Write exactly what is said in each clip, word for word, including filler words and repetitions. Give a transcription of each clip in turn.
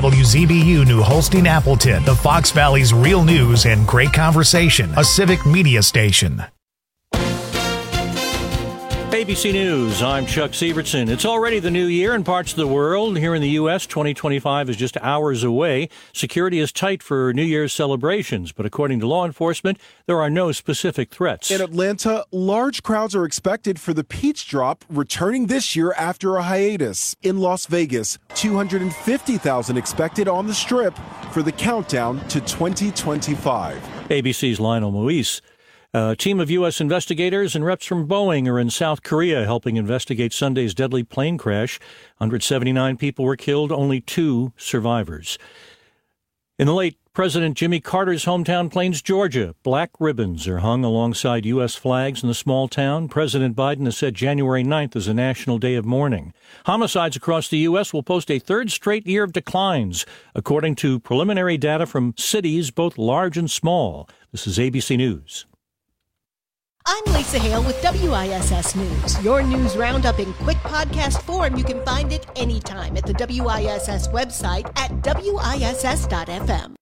W Z B U New Holstein Appleton, the Fox Valley's real news and great conversation, a civic media station. A B C News, I'm Chuck Sievertson. It's already the new year in parts of the world. Here in the U S, twenty twenty-five is just hours away. Security is tight for New Year's celebrations, but according to law enforcement, there are no specific threats. In Atlanta, large crowds are expected for the Peach Drop, returning this year after a hiatus. In Las Vegas, two hundred fifty thousand expected on the Strip for the countdown to twenty twenty-five. A B C's Lionel Moise. A team of U S investigators and reps from Boeing are in South Korea helping investigate Sunday's deadly plane crash. one hundred seventy-nine people were killed, only two survivors. In the late President Jimmy Carter's hometown, Plains, Georgia, black ribbons are hung alongside U S flags in the small town. President Biden has said January ninth is a national day of mourning. Homicides across the U S will post a third straight year of declines, according to preliminary data from cities both large and small. This is A B C News. I'm Lisa Hale with W I S S News. Your news roundup in quick podcast form. You can find it anytime at the W I S S website at W I S S dot F M.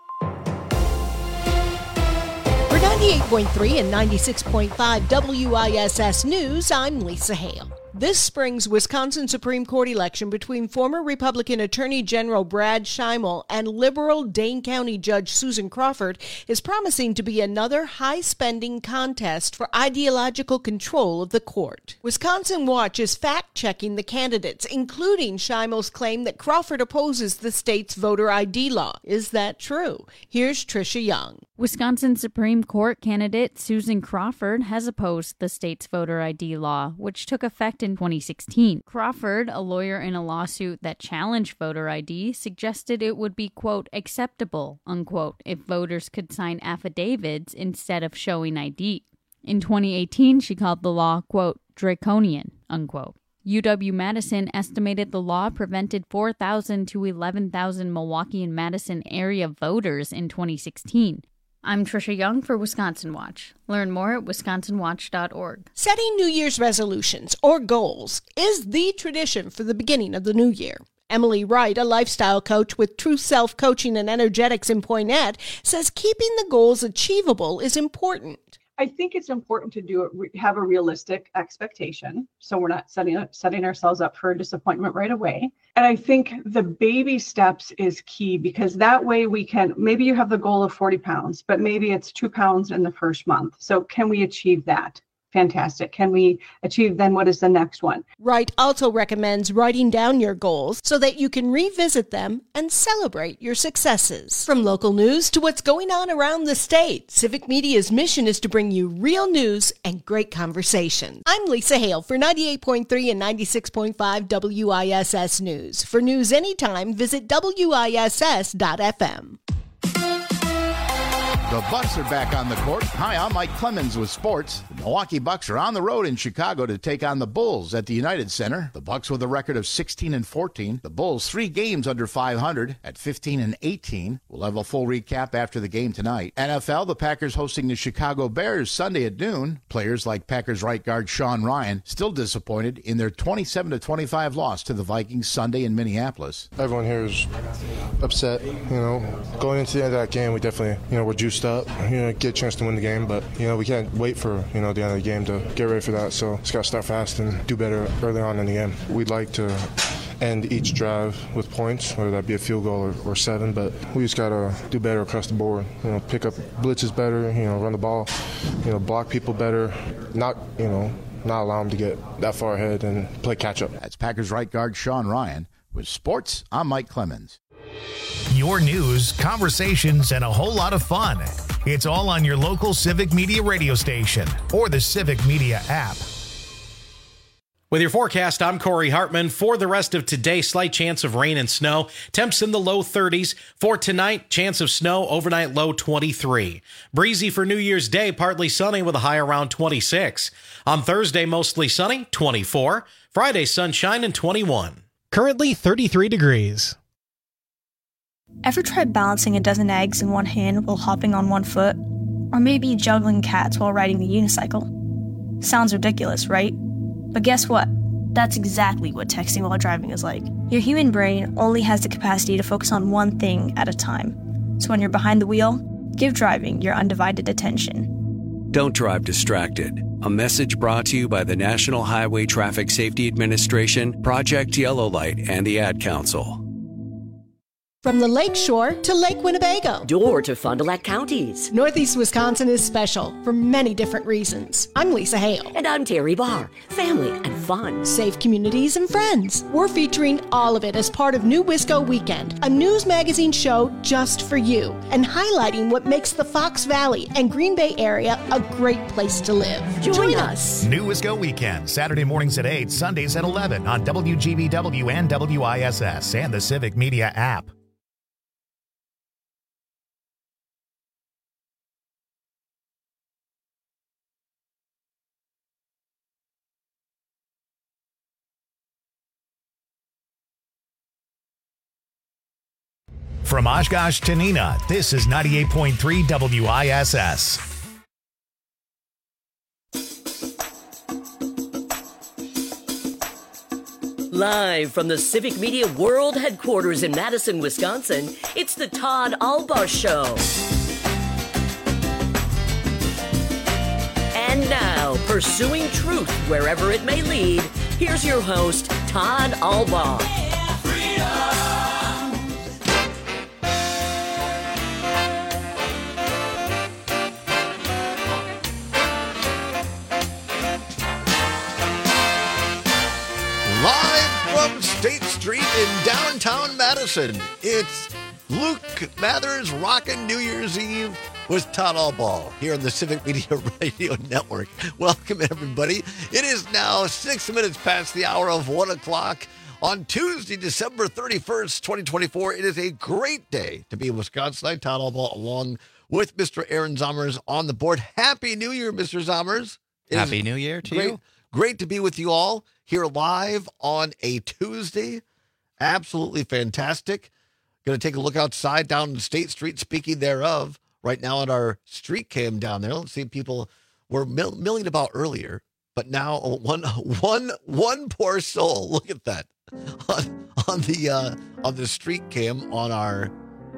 For ninety-eight point three and ninety-six point five W I S S News, I'm Lisa Hale. This spring's Wisconsin Supreme Court election between former Republican Attorney General Brad Schimel and liberal Dane County Judge Susan Crawford is promising to be another high-spending contest for ideological control of the court. Wisconsin Watch is fact-checking the candidates, including Schimel's claim that Crawford opposes the state's voter I D law. Is that true? Here's Tricia Young. Wisconsin Supreme Court candidate Susan Crawford has opposed the state's voter I D law, which took effect in twenty sixteen. Crawford, a lawyer in a lawsuit that challenged voter I D, suggested it would be, quote, acceptable, unquote, if voters could sign affidavits instead of showing I D. In twenty eighteen, she called the law, quote, draconian, unquote. U W-Madison estimated the law prevented four thousand to eleven thousand Milwaukee and Madison area voters in twenty sixteen. I'm Tricia Young for Wisconsin Watch. Learn more at wisconsin watch dot org. Setting New Year's resolutions or goals is the tradition for the beginning of the new year. Emily Wright, a lifestyle coach with True Self Coaching and Energetics in Poynette, says keeping the goals achievable is important. I think it's important to do it, have a realistic expectation, so we're not setting setting ourselves up for disappointment right away. And I think the baby steps is key, because that way we can, maybe you have the goal of forty pounds, but maybe it's two pounds in the first month. So can we achieve that? Fantastic. Can we achieve then what is the next one? Wright also recommends writing down your goals so that you can revisit them and celebrate your successes. From local news to what's going on around the state, Civic Media's mission is to bring you real news and great conversation. I'm Lisa Hale for ninety-eight point three and ninety-six point five W I S S News. For news anytime, visit W I S S dot F M. The Bucks are back on the court. Hi, I'm Mike Clemens with sports. The Milwaukee Bucks are on the road in Chicago to take on the Bulls at the United Center. The Bucks with a record of sixteen and fourteen. The Bulls three games under five hundred at fifteen and eighteen. We'll have a full recap after the game tonight. N F L, the Packers hosting the Chicago Bears Sunday at noon. Players like Packers right guard Sean Ryan still disappointed in their twenty-seven to twenty-five loss to the Vikings Sunday in Minneapolis. Everyone here is upset. You know, going into the end of that game, we definitely, you know, we're juiced up, you know, get a chance to win the game, but, you know, we can't wait for, you know, the end of the game to get ready for that, so just got to start fast and do better early on in the game. We'd like to end each drive with points, whether that be a field goal or, or seven, but we just got to do better across the board. You know, pick up blitzes better, you know, run the ball, you know, block people better, not, you know, not allow them to get that far ahead and play catch-up. That's Packers right guard Sean Ryan. With sports, I'm Mike Clemens. Your news, conversations, and a whole lot of fun. It's all on your local Civic Media radio station or the Civic Media app. With your forecast, I'm Corey Hartman. For the rest of today, slight chance of rain and snow. Temps in the low thirties. For tonight, chance of snow, overnight low twenty-three. Breezy for New Year's Day, partly sunny with a high around twenty-six. On Thursday, mostly sunny, twenty-four. Friday, sunshine and twenty-one. Currently thirty-three degrees. Ever tried balancing a dozen eggs in one hand while hopping on one foot? Or maybe juggling cats while riding a unicycle? Sounds ridiculous, right? But guess what? That's exactly what texting while driving is like. Your human brain only has the capacity to focus on one thing at a time. So when you're behind the wheel, give driving your undivided attention. Don't drive distracted. A message brought to you by the National Highway Traffic Safety Administration, Project Yellow Light, and the Ad Council. From the Lake Shore to Lake Winnebago. Door to Fond du Lac counties. Northeast Wisconsin is special for many different reasons. I'm Lisa Hale. And I'm Terry Barr. Family and fun. Safe communities and friends. We're featuring all of it as part of New Wisco Weekend, a news magazine show just for you, and highlighting what makes the Fox Valley and Green Bay area a great place to live. Join, Join us. New Wisco Weekend, Saturday mornings at eight, Sundays at eleven on W G B W and W I S S and the Civic Media app. From Oshkosh to Neenah, this is ninety-eight point three W I S S. Live from the Civic Media World Headquarters in Madison, Wisconsin, it's the Todd Albaugh Show. And now, pursuing truth wherever it may lead, here's your host, Todd Albaugh. State Street in downtown Madison. It's Luke Mathers rocking New Year's Eve with Todd Albaugh here on the Civic Media Radio Network. Welcome, everybody. It is now six minutes past the hour of one o'clock on Tuesday, December thirty-first, twenty twenty-four. It is a great day to be in Wisconsin. Todd Albaugh along with Mister Aaron Zommers on the board. Happy New Year, Mister Zommers. It Happy New Year to great, you. Great to be with you all here live on a Tuesday. Absolutely fantastic. Going to take a look outside down State Street, speaking thereof, right now on our street cam down there. Let's see, people were mill- milling about earlier, but now one, one, one poor soul. Look at that on, on the uh, on the street cam on our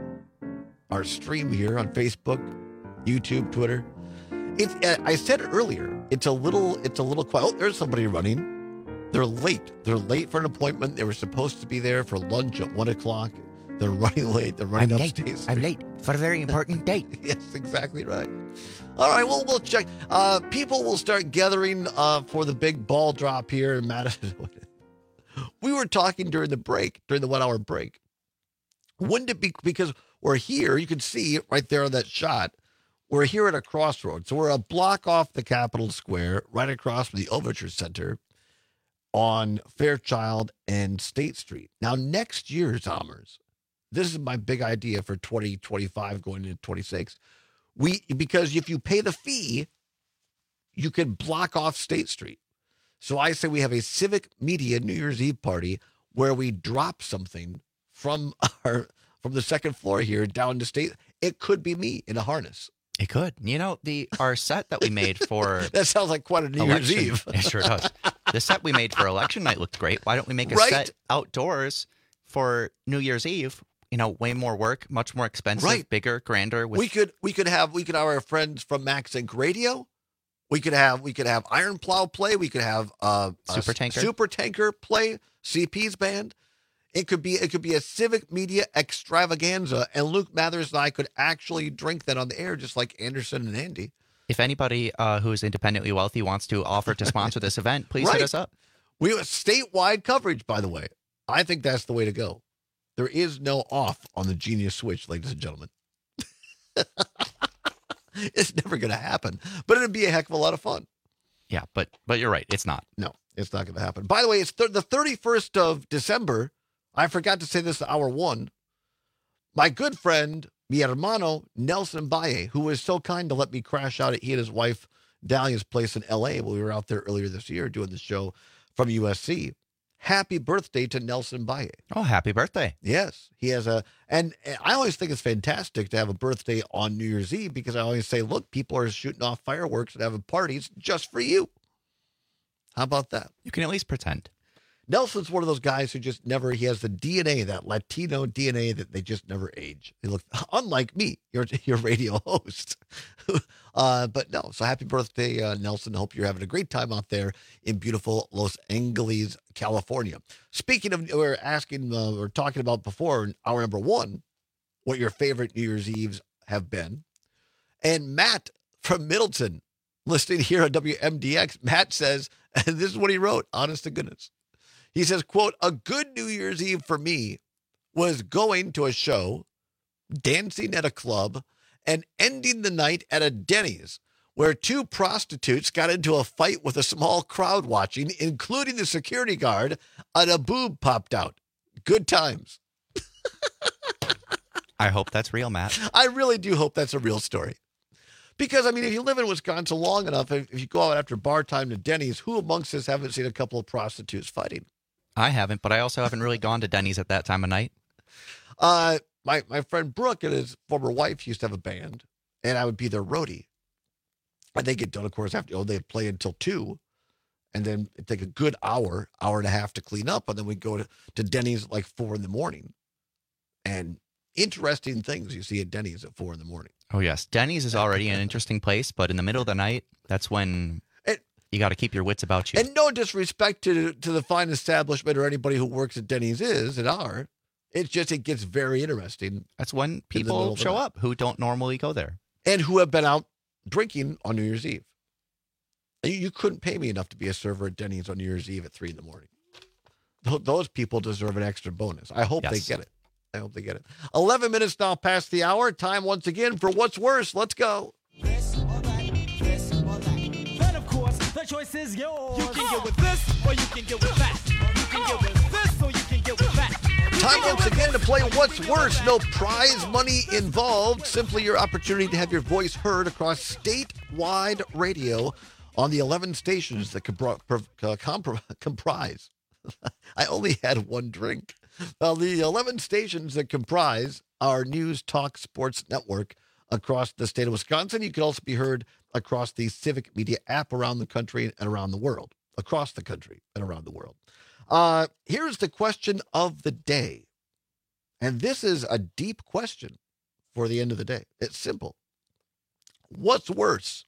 our stream here on Facebook, YouTube, Twitter. It, uh, I said it earlier. It's a little. It's a little quiet. Oh, there's somebody running. They're late. They're late for an appointment. They were supposed to be there for lunch at one o'clock. They're running late. They're running I'm upstairs. late. I'm late for a very important date. Yes, exactly right. All right, well, we'll check. Uh, people will start gathering uh, for the big ball drop here in Madison. We were talking during the break, during the one-hour break. Wouldn't it be, because we're here, you can see right there on that shot, we're here at a crossroads. So we're a block off the Capitol Square, right across from the Overture Center, on Fairchild and State Street. Now, next year, Zommers, this is my big idea for twenty twenty-five going into twenty-six. We, because if you pay the fee, you can block off State Street. So I say we have a Civic Media New Year's Eve party where we drop something from our from the second floor here down to State. It could be me in a harness. It could. You know, the our set that we made for... That sounds like quite a New election, Year's Eve. It sure does. The set we made for election night looked great. Why don't we make a Right? set outdoors for New Year's Eve? You know, way more work, much more expensive, Right. bigger, grander. With... We could we could have we could have our friends from Max Inc Radio. We could have we could have Iron Plow play. We could have uh, Super a Tanker. Super Tanker play. C P's band. It could be it could be a Civic Media extravaganza, and Luke Mathers and I could actually drink that on the air, just like Anderson and Andy. If anybody uh, who is independently wealthy wants to offer to sponsor this event, please Right. hit us up. We have statewide coverage, by the way. I think that's the way to go. There is no off on the Genius Switch, ladies and gentlemen. It's never going to happen, but it'd be a heck of a lot of fun. Yeah, but but you're right. It's not. No, it's not going to happen. By the way, it's th- the thirty-first of December. I forgot to say this at hour one. My good friend, mi hermano, Nelson Baye, who was so kind to let me crash out at he and his wife, Dahlia's place in L A when we were out there earlier this year doing the show from U S C. Happy birthday to Nelson Baye. Oh, happy birthday. Yes, he has a, and, and I always think it's fantastic to have a birthday on New Year's Eve because I always say, look, people are shooting off fireworks and having parties just for you. How about that? You can at least pretend. Nelson's one of those guys who just never, he has the D N A, that Latino D N A that they just never age. They look, unlike me, your, your radio host. uh, but no, so happy birthday, uh, Nelson. Hope you're having a great time out there in beautiful Los Angeles, California. Speaking of, we we're asking, uh, we we're talking about before in hour number one, what your favorite New Year's Eves have been. And Matt from Middleton, listening here on W M D X, Matt says, and this is what he wrote, honest to goodness. He says, quote, a good New Year's Eve for me was going to a show, dancing at a club, and ending the night at a Denny's where two prostitutes got into a fight with a small crowd watching, including the security guard, and a boob popped out. Good times. I hope that's real, Matt. I really do hope that's a real story. Because, I mean, if you live in Wisconsin long enough, if you go out after bar time to Denny's, who amongst us haven't seen a couple of prostitutes fighting? I haven't, but I also haven't really gone to Denny's at that time of night. Uh, my, my friend Brooke and his former wife used to have a band, and I would be their roadie. And they get done, of course, after, you know, they'd play until two, and then it'd take a good hour, hour and a half to clean up, and then we'd go to, to Denny's at like four in the morning. And interesting things you see at Denny's at four in the morning. Oh, yes. Denny's is already an interesting place, but in the middle of the night, that's when you got to keep your wits about you. And no disrespect to to the fine establishment or anybody who works at Denny's is and are. It's just, it gets very interesting. That's when people show up who don't normally go there. And who have been out drinking on New Year's Eve. You, you couldn't pay me enough to be a server at Denny's on New Year's Eve at three in the morning. Th- those people deserve an extra bonus. I hope yes. they get it. I hope they get it. eleven minutes now past the hour. Time once again for What's Worse. Let's go. This or that, this or that. Then, of course, the choice is yours. You can get with this or you can get with that. You can get with this or you can get with that. Time once again to play What's Worse. No prize money involved. Simply your opportunity to have your voice heard across statewide radio on the eleven stations that compro- uh, compro- comprise. I only had one drink. Well, the eleven stations that comprise our News Talk Sports Network across the state of Wisconsin. You can also be heard across the Civic Media app around the country and around the world. Across the country and around the world. Uh, here's the question of the day. And this is a deep question for the end of the day. It's simple. What's worse,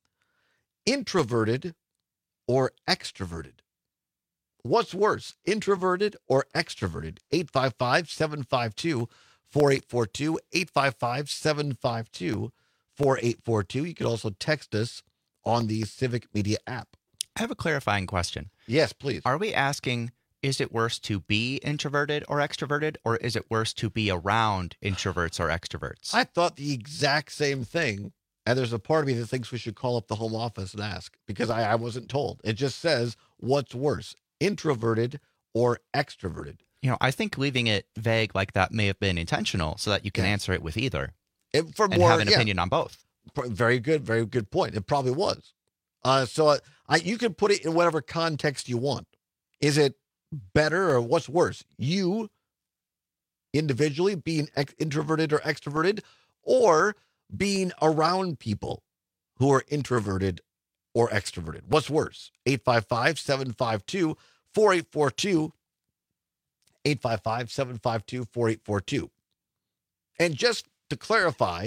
introverted or extroverted? What's worse, introverted or extroverted? eight five five, seven five two, four eight four two, eight five five, seven five two, four eight four two. You can also text us on the Civic Media app. I have a clarifying question. Yes, please. Are we asking, is it worse to be introverted or extroverted, or is it worse to be around introverts or extroverts? I thought the exact same thing, and there's a part of me that thinks we should call up the home office and ask, because I, I wasn't told. It just says, what's worse, introverted or extroverted? You know, I think leaving it vague like that may have been intentional so that you can yeah. answer it with either it, for and more, have an yeah. opinion on both. Very good, very good point. It probably was. Uh, so I, you can put it in whatever context you want. Is it better or what's worse? You individually being ex- introverted or extroverted, or being around people who are introverted or extroverted? What's worse? eight five five, seven five two, four eight four two, eight five five, seven five two, four eight four two. And just to clarify,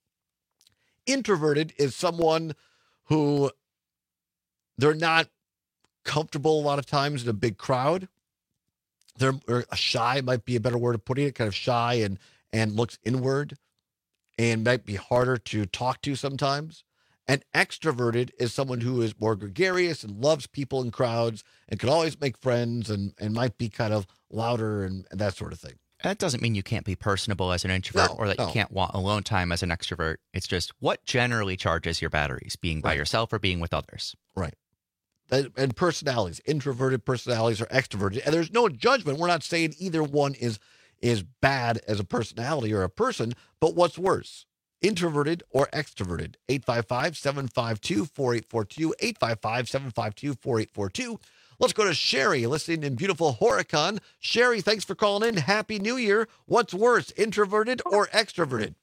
introverted is someone who they're not comfortable a lot of times in a big crowd. They're or shy might be a better word of putting it, kind of shy and, and looks inward and might be harder to talk to sometimes. And extroverted is someone who is more gregarious and loves people in crowds and can always make friends and, and might be kind of louder and, and that sort of thing. That doesn't mean you can't be personable as an introvert No, or that no. you can't want alone time as an extrovert. It's just what generally charges your batteries, being by Right. yourself or being with others. Right. And, and personalities, introverted personalities or extroverted. And there's no judgment. We're not saying either one is is bad as a personality or a person, but what's worse, introverted or extroverted? eight five five, seven five two, four eight four two, eight five five, seven five two, four eight four two. Let's go to Sherry, listening in beautiful Horicon. Sherry, thanks for calling in. Happy New Year. What's worse, introverted or extroverted?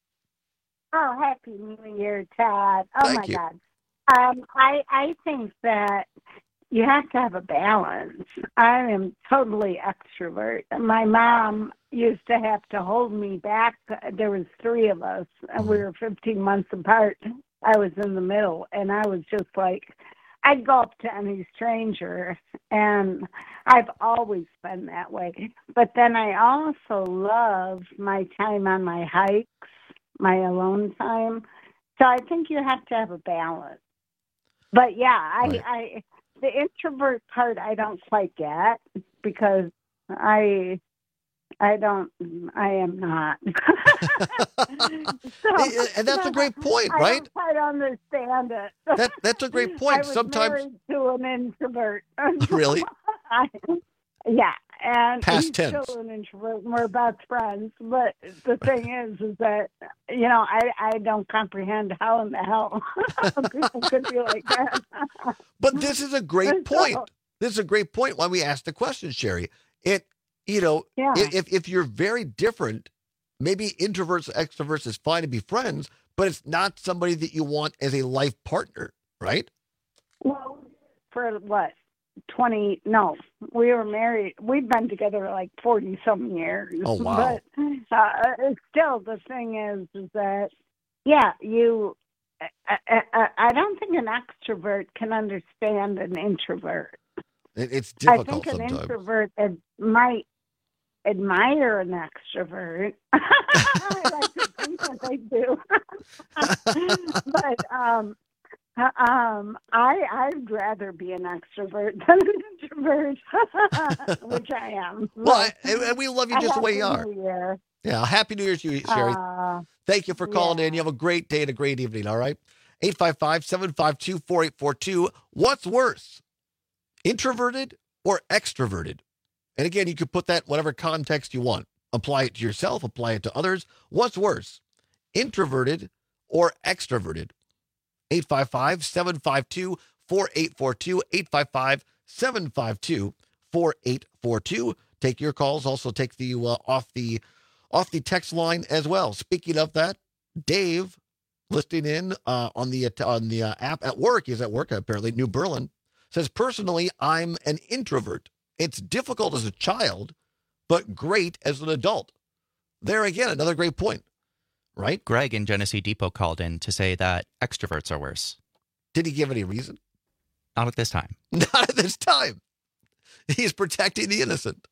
Oh, Happy New Year, Todd. Oh, Thank my you. God. Um, I, I think that you have to have a balance. I am totally extrovert. My mom used to have to hold me back. There was three of us, and we were fifteen months apart. I was in the middle, and I was just like, I'd go up to any stranger, and I've always been that way. But then I also love my time on my hikes, my alone time. So I think you have to have a balance. But yeah, I, right. I the introvert part I don't quite get because I I don't I am not. So, and that's a great point, right? I don't quite understand it. That that's a great point. I was Sometimes married to an introvert. Really? I, yeah, and Past he's tense. still an introvert, and we're best friends. But the thing is, is that, you know, I, I don't comprehend how in the hell people could be like that. But this is a great point. This is a great point why we asked the question, Sherry. It, you know, Yeah. if if you're very different, maybe introverts, extroverts is fine to be friends, but it's not somebody that you want as a life partner, right? Well, for what? twenty, no, we were married. We've been together like forty some years. Oh, wow. But uh, still, the thing is, is that, yeah, you, I, I, I don't think an extrovert can understand an introvert. It, it's difficult I think an sometimes. introvert ad, might admire an extrovert. I like to think that they do. But, um, Um, I I'd rather be an extrovert than an introvert, which I am. Well, I, and we love you just the way you are. New Year. Yeah, Happy New Year to you, Sherry. Uh, Thank you for calling yeah. in. You have a great day and a great evening, all right? eight five five, seven five two, four eight four two. What's worse, introverted or extroverted? And again, you could put that in whatever context you want. Apply it to yourself, apply it to others. What's worse, introverted or extroverted? eight five five, seven five two, four eight four two, eight five five, seven five two, four eight four two. Take your calls. Also take the uh, off the off the text line as well. Speaking of that, Dave, listening in uh, on the on the uh, app at work, he's at work apparently, New Berlin, says, personally, I'm an introvert. It's difficult as a child, but great as an adult. There again, another great point. Right? Greg in Genesee Depot called in to say that extroverts are worse. Did he give any reason? Not at this time. Not at this time. He's protecting the innocent.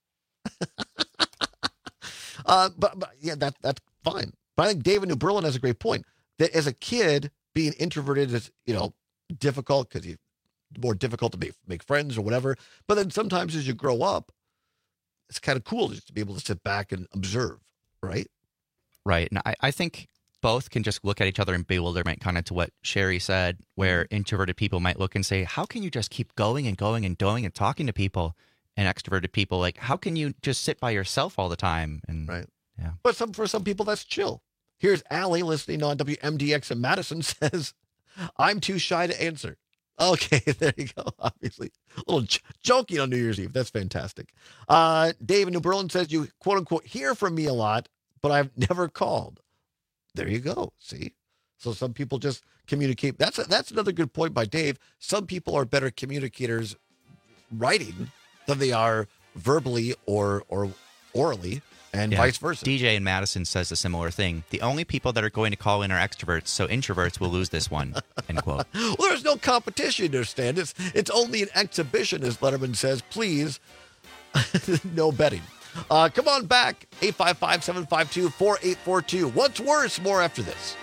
uh, but, but yeah, that that's fine. But I think David New Berlin has a great point. That as a kid, being introverted is, you know, difficult because it's more difficult to make, make friends or whatever. But then sometimes as you grow up, it's kind of cool just to be able to sit back and observe, right? Right. And I, I think both can just look at each other in bewilderment, kind of to what Sherry said, where introverted people might look and say, how can you just keep going and going and going and talking to people? And extroverted people, like, how can you just sit by yourself all the time? And right. Yeah. But some for some people, that's chill. Here's Allie listening on W M D X in Madison says, I'm too shy to answer. Okay, there you go. Obviously, a little j- joking on New Year's Eve. That's fantastic. Uh, Dave in New Berlin says, you quote unquote hear from me a lot, but I've never called. There you go. See? So some people just communicate. That's a, that's another good point by Dave. Some people are better communicators writing than they are verbally or or orally, and Yeah. vice versa. D J in Madison says a similar thing. The only people that are going to call in are extroverts, so introverts will lose this one, end quote. Well, there's no competition, you understand? It's, it's only an exhibition, as Letterman says. Please, no betting. Uh, come on back, eight five five, seven five two, four eight four two. What's worse? More after this.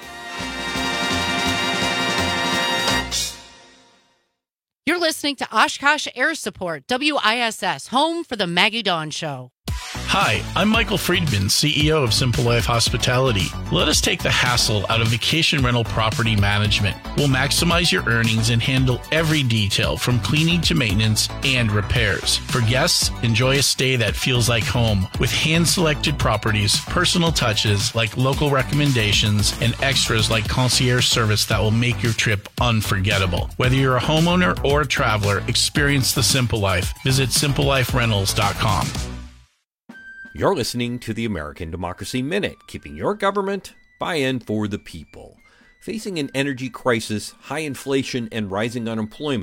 You're listening to Oshkosh Air Support, W I S S, home for the Maggie Dawn Show. Hi, I'm Michael Friedman, C E O of Simple Life Hospitality. Let us take the hassle out of vacation rental property management. We'll maximize your earnings and handle every detail from cleaning to maintenance and repairs. For guests, enjoy a stay that feels like home with hand-selected properties, personal touches like local recommendations, and extras like concierge service that will make your trip unforgettable. Whether you're a homeowner or a traveler, experience the Simple Life. Visit simple life rentals dot com. You're listening to the American Democracy Minute, keeping your government by and for the people. Facing an energy crisis, high inflation, and rising unemployment,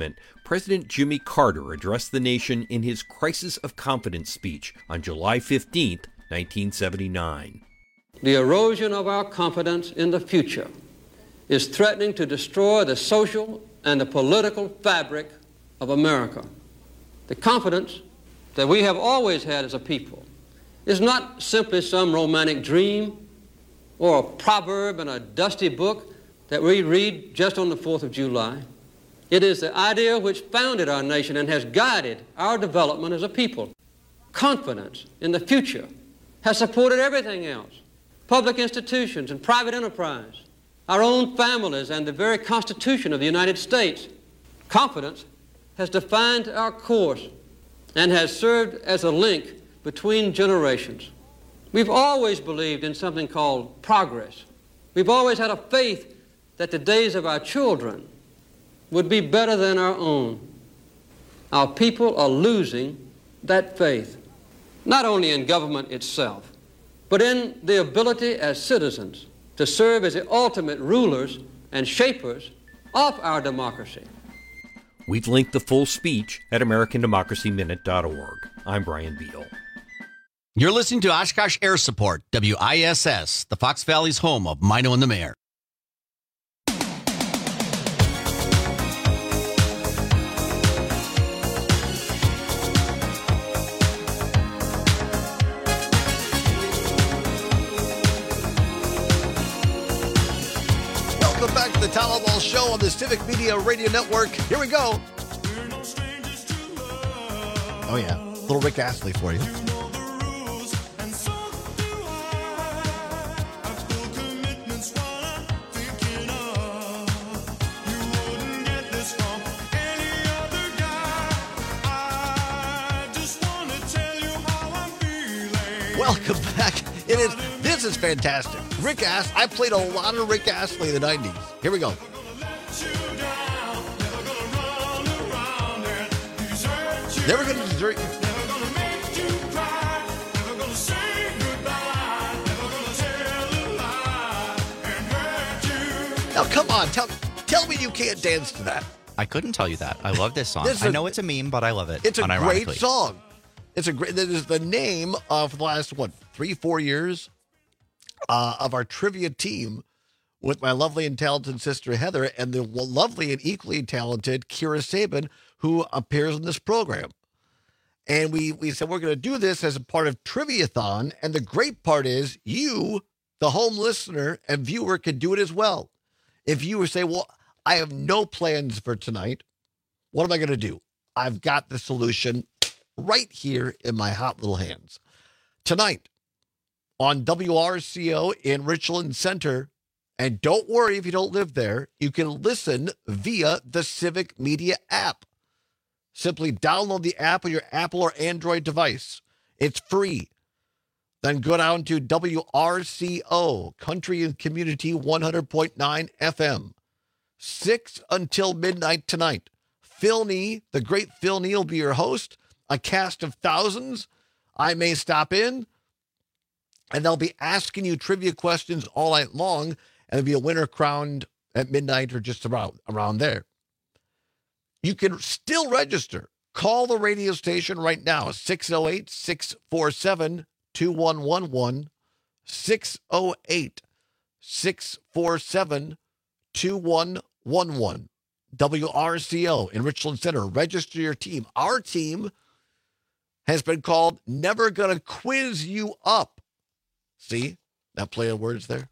President Jimmy Carter addressed the nation in his Crisis of Confidence speech on July fifteenth, nineteen seventy-nine. The erosion of our confidence in the future is threatening to destroy the social and the political fabric of America. The confidence that we have always had as a people is not simply some romantic dream or a proverb in a dusty book that we read just on the fourth of July. It is the idea which founded our nation and has guided our development as a people. Confidence in the future has supported everything else. Public institutions and private enterprise, our own families and the very Constitution of the United States. Confidence has defined our course and has served as a link between generations. We've always believed in something called progress. We've always had a faith that the days of our children would be better than our own. Our people are losing that faith, not only in government itself, but in the ability as citizens to serve as the ultimate rulers and shapers of our democracy. We've linked the full speech at American Democracy Minute dot org. I'm Brian Beadle. You're listening to Oshkosh Air Support, W I S S, the Fox Valley's home of Mino and the Mayor. Welcome back to the Tom Alwal Show on the Civic Media Radio Network. Here we go. Oh, yeah. Little Rick Astley for you. Welcome back. It is. This is fantastic. Rick Astley. I played a lot of Rick Astley in the nineties. Here we go. Never gonna desert you. Now, come on. Tell, tell me you can't dance to that. I couldn't tell you that. I love this song. This I is- know it's a meme, but I love it. It's a unironically. great song. It's a great. That is the name of the last what three, four years uh, of our trivia team with my lovely and talented sister Heather and the lovely and equally talented Kira Sabin, who appears in this program. And we we said we're going to do this as a part of Triviathon. And the great part is you, the home listener and viewer, can do it as well. If you were say, well, I have no plans for tonight, what am I going to do? I've got the solution right here in my hot little hands. Tonight on W R C O in Richland Center, and don't worry if you don't live there, you can listen via the Civic Media app. Simply download the app on your Apple or Android device. It's free. Then go down to W R C O, Country and Community one hundred point nine F M. six until midnight tonight. Phil Nee, the great Phil Nee, will be your host. A cast of thousands. I may stop in, and they'll be asking you trivia questions all night long, and there'll be a winner crowned at midnight or just around, around there. You can still register. Call the radio station right now, six oh eight, six four seven, two one one one, six oh eight, six four seven, two one one one. W R C O in Richland Center. Register your team. Our team has been called Never Gonna Quiz You Up. See that play of words there?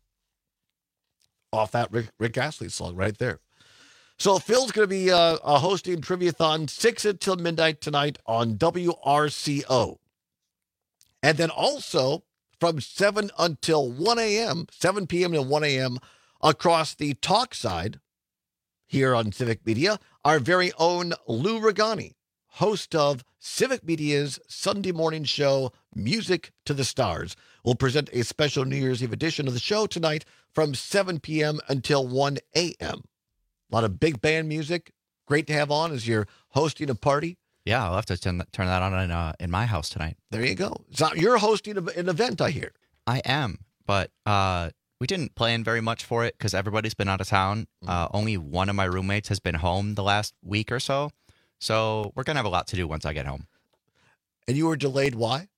Off that Rick, Rick Astley song right there. So Phil's going to be uh, uh, hosting Triviathon six until midnight tonight on W R C O. And then also from seven until one a.m., seven p.m. to one a.m. across the talk side here on Civic Media, our very own Lou Regani, host of Civic Media's Sunday morning show, Music to the Stars, will present a special New Year's Eve edition of the show tonight from seven p.m. until one a.m. A lot of big band music. Great to have on as you're hosting a party. Yeah, I'll have to turn that, turn that on in, uh, in my house tonight. There you go. So you're hosting an event, I hear. I am, but uh, we didn't plan very much for it because everybody's been out of town. Uh, only one of my roommates has been home the last week or so. So we're going to have a lot to do once I get home. And you were delayed. Why?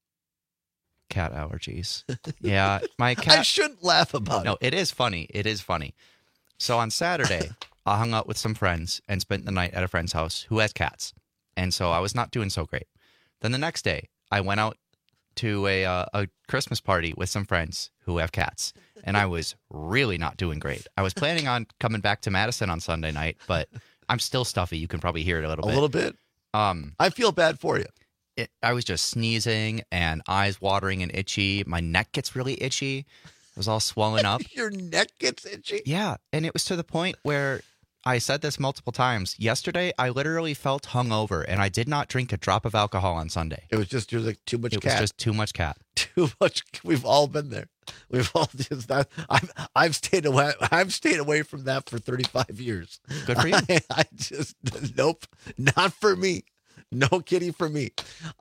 Cat allergies. Yeah, my cat. I shouldn't laugh about no, it. No, it is funny. It is funny. So on Saturday, I hung out with some friends and spent the night at a friend's house who has cats. And so I was not doing so great. Then the next day, I went out to a uh, a Christmas party with some friends who have cats. And I was really not doing great. I was planning on coming back to Madison on Sunday night, but I'm still stuffy. You can probably hear it a little a bit. A little bit? Um, I feel bad for you. It, I was just sneezing and eyes watering and itchy. My neck gets really itchy. It was all swollen up. Your neck gets itchy? Yeah. And it was to the point where I said this multiple times. Yesterday, I literally felt hungover, and I did not drink a drop of alcohol on Sunday. It was just, like too much it cat. It was just too much cat. Too much. We've all been there. We've all just that. I've I've stayed away. I've stayed away from that for thirty-five years. Good for you. I, I just nope, not for me. No kitty for me.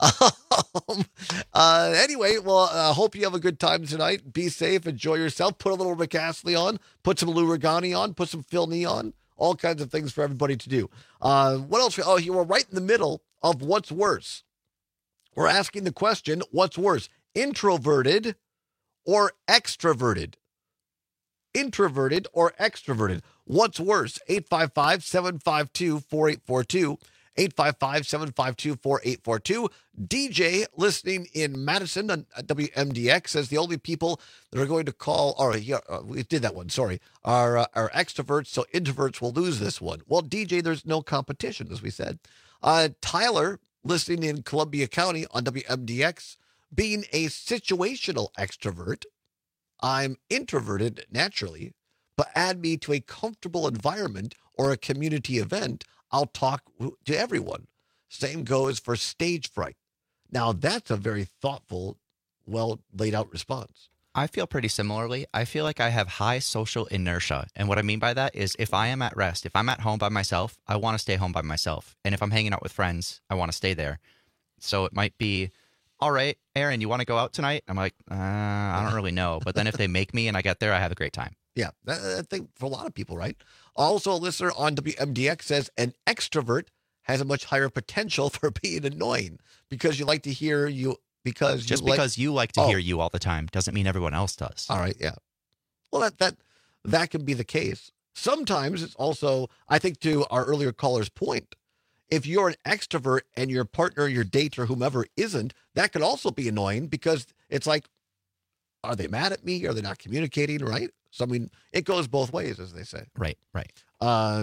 Um, uh, anyway, well, I uh, hope you have a good time tonight. Be safe. Enjoy yourself. Put a little Rick Astley on. Put some Lou Regani on. Put some Phil Nee on. All kinds of things for everybody to do. Uh, what else? Oh, you were right in the middle of what's worse. We're asking the question, what's worse, introverted or extroverted? Introverted or extroverted? What's worse? eight five five, seven five two, four eight four two. eight five five, seven five two, four eight four two. D J listening in Madison on W M D X says the only people that are going to call, or yeah, uh, we did that one, sorry, are, uh, are extroverts, so introverts will lose this one. Well, D J, there's no competition, as we said. Uh, Tyler listening in Columbia County on W M D X, being a situational extrovert, I'm introverted naturally, but add me to a comfortable environment or a community event, I'll talk to everyone. Same goes for stage fright. Now, that's a very thoughtful, well laid out response. I feel pretty similarly. I feel like I have high social inertia. And what I mean by that is if I am at rest, if I'm at home by myself, I want to stay home by myself. And if I'm hanging out with friends, I want to stay there. So it might be, all right, Aaron, you want to go out tonight? I'm like, uh, I don't really know. But then if they make me and I get there, I have a great time. Yeah, I think for a lot of people, right? Also, a listener on W M D X says an extrovert has a much higher potential for being annoying because you like to hear you because just you because like, you like to oh. hear you all the time doesn't mean everyone else does. All right, yeah. Well, that that that can be the case. Sometimes it's also, I think, to our earlier caller's point, if you're an extrovert and your partner, your date, or whomever isn't, that could also be annoying because it's like, are they mad at me? Are they not communicating? Right? So, I mean, it goes both ways, as they say. Right, right. Uh,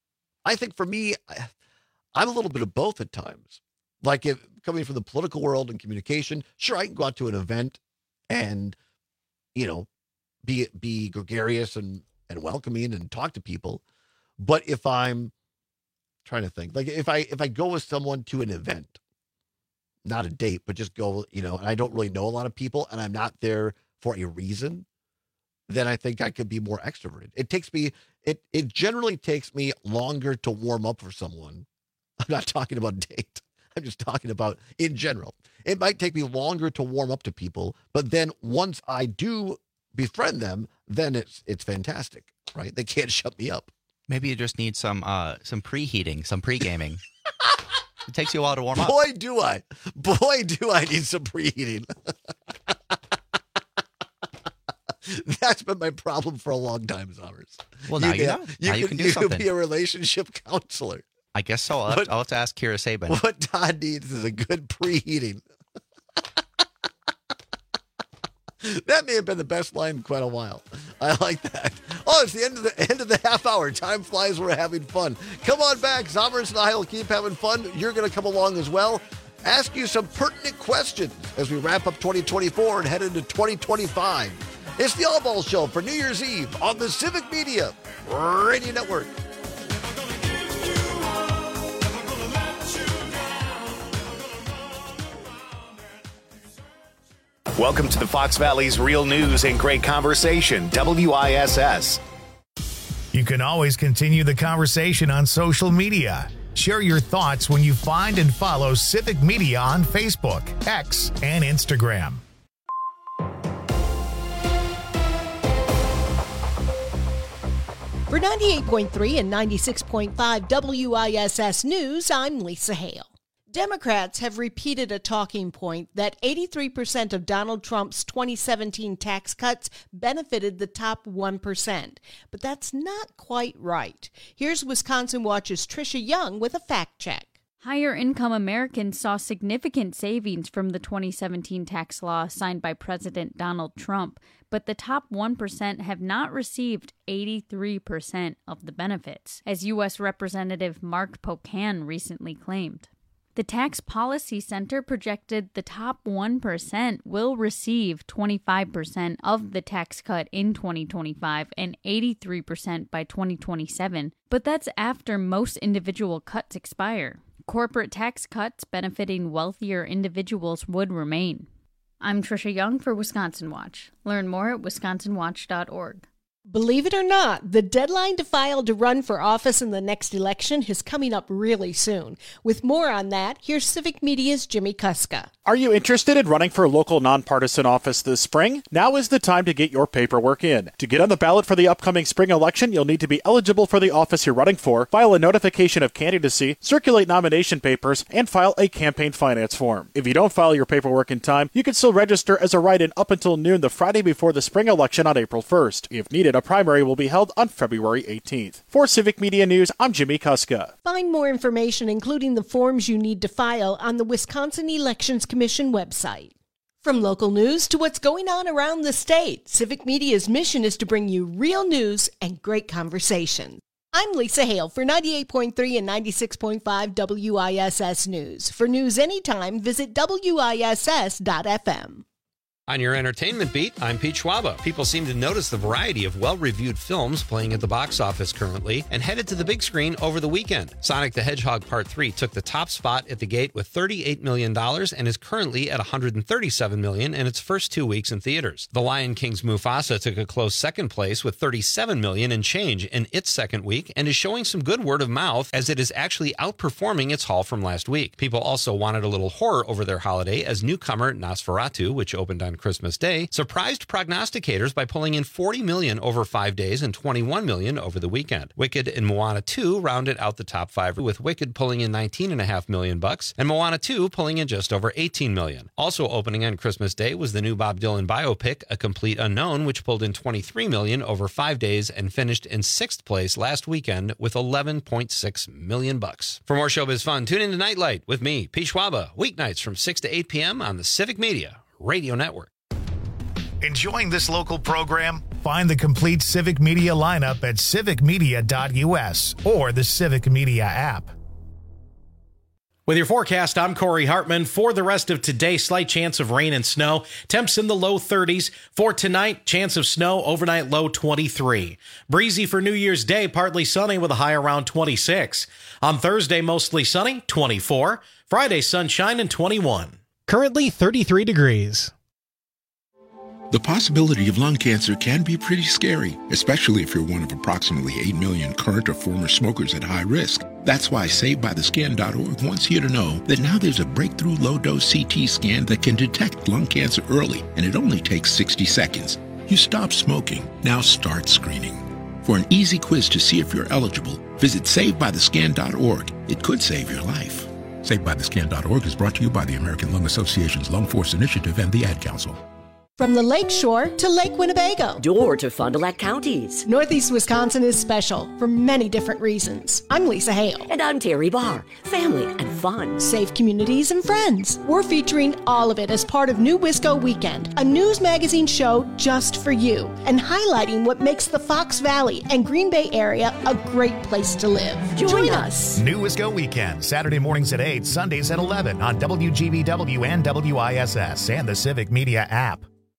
I think for me, I, I'm a little bit of both at times. Like if coming from the political world and communication, sure, I can go out to an event and, you know, be be gregarious and, and welcoming and talk to people. But if I'm trying to think, like if I if I go with someone to an event, not a date, but just go, you know, and I don't really know a lot of people and I'm not there for a reason, then I think I could be more extroverted. It takes me, it it generally takes me longer to warm up for someone. I'm not talking about a date. I'm just talking about in general. It might take me longer to warm up to people, but then once I do befriend them, then it's it's fantastic, right? They can't shut me up. Maybe you just need some uh some preheating, some pre-gaming. It takes you a while to warm up. Boy, do I. Boy, do I need some preheating. That's been my problem for a long time, Zommers. Well, now you, you know. You, now can, you can do you something. Could be a relationship counselor. I guess so. I'll have, What- I'll have to ask Kira Sabin. What Todd needs is a good preheating. That may have been the best line in quite a while. I like that. Oh, it's the end of the end of the half hour. Time flies. We're having fun. Come on back. Zommers and I will keep having fun. You're going to come along as well. Ask you some pertinent questions as we wrap up twenty twenty-four and head into twenty twenty-five. It's the All Ball Show for New Year's Eve on the Civic Media Radio Network. Welcome to the Fox Valley's Real News and Great Conversation, W I S S. You can always continue the conversation on social media. Share your thoughts when you find and follow Civic Media on Facebook, X, and Instagram. For ninety-eight point three and ninety-six point five W I S S News, I'm Lisa Hale. Democrats have repeated a talking point that eighty-three percent of Donald Trump's twenty seventeen tax cuts benefited the top one percent. But that's not quite right. Here's Wisconsin Watch's Tricia Young with a fact check. Higher-income Americans saw significant savings from the twenty seventeen tax law signed by President Donald Trump, but the top one percent have not received eighty-three percent of the benefits, as U S Representative Mark Pocan recently claimed. The Tax Policy Center projected the top one percent will receive twenty-five percent of the tax cut in twenty twenty-five and eighty-three percent by twenty twenty-seven, but that's after most individual cuts expire. Corporate tax cuts benefiting wealthier individuals would remain. I'm Tricia Young for Wisconsin Watch. Learn more at wisconsin watch dot org. Believe it or not, the deadline to file to run for office in the next election is coming up really soon. With more on that, here's Civic Media's Jimmy Kuska. Are you interested in running for a local nonpartisan office this spring? Now is the time to get your paperwork in. To get on the ballot for the upcoming spring election, you'll need to be eligible for the office you're running for, file a notification of candidacy, circulate nomination papers, and file a campaign finance form. If you don't file your paperwork in time, you can still register as a write-in up until noon the Friday before the spring election on April first. If needed, a primary will be held on February eighteenth. For Civic Media News, I'm Jimmy Kuska. Find more information, including the forms you need to file, on the Wisconsin Elections Commission website. From local news to what's going on around the state, Civic Media's mission is to bring you real news and great conversation. I'm Lisa Hale for ninety-eight point three and ninety-six point five W I S S News. For news anytime, visit W I S S dot F M. On your entertainment beat, I'm Pete Schwaba. People seem to notice the variety of well-reviewed films playing at the box office currently and headed to the big screen over the weekend. Sonic the Hedgehog Part three took the top spot at the gate with thirty-eight million dollars and is currently at one hundred thirty-seven million dollars in its first two weeks in theaters. The Lion King's Mufasa took a close second place with thirty-seven million dollars and change in its second week and is showing some good word of mouth as it is actually outperforming its haul from last week. People also wanted a little horror over their holiday as newcomer Nosferatu, which opened on Christmas Day, surprised prognosticators by pulling in forty million dollars over five days and twenty-one million dollars over the weekend. Wicked and Moana two rounded out the top five, with Wicked pulling in nineteen point five million dollars bucks and Moana two pulling in just over eighteen million dollars. Also opening on Christmas Day was the new Bob Dylan biopic, A Complete Unknown, which pulled in twenty-three million dollars over five days and finished in sixth place last weekend with eleven point six million dollars bucks. For more showbiz fun, tune in to Nightlight with me, Pete Schwaba, weeknights from six to eight p.m. on the Civic Media Radio Network. Enjoying this local program? Find the complete Civic Media lineup at civic media dot U S or the Civic Media app. With your forecast, I'm Corey Hartman. For the rest of today, slight chance of rain and snow. Temps in the low thirties. For tonight, chance of snow, overnight low twenty-three. Breezy for New Year's Day, partly sunny with a high around twenty-six. On Thursday, mostly sunny, twenty-four. Friday, sunshine and twenty-one. Currently thirty-three degrees. The possibility of lung cancer can be pretty scary, especially if you're one of approximately eight million current or former smokers at high risk. That's why Saved By The Scan dot org wants you to know that now there's a breakthrough low-dose C T scan that can detect lung cancer early, and it only takes sixty seconds. You stop smoking, now start screening. For an easy quiz to see if you're eligible, visit Saved By The Scan dot org. It could save your life. Saved By The Scan dot org is brought to you by the American Lung Association's Lung Force Initiative and the Ad Council. From the Lake Shore to Lake Winnebago. Door to Fond du Lac counties. Northeast Wisconsin is special for many different reasons. I'm Lisa Hale. And I'm Terry Barr. Family and fun. Safe communities and friends. We're featuring all of it as part of New Wisco Weekend, a news magazine show just for you, and highlighting what makes the Fox Valley and Green Bay area a great place to live. Join, Join us. New Wisco Weekend, Saturday mornings at eight, Sundays at eleven on W G B W and W I S S and the Civic Media app.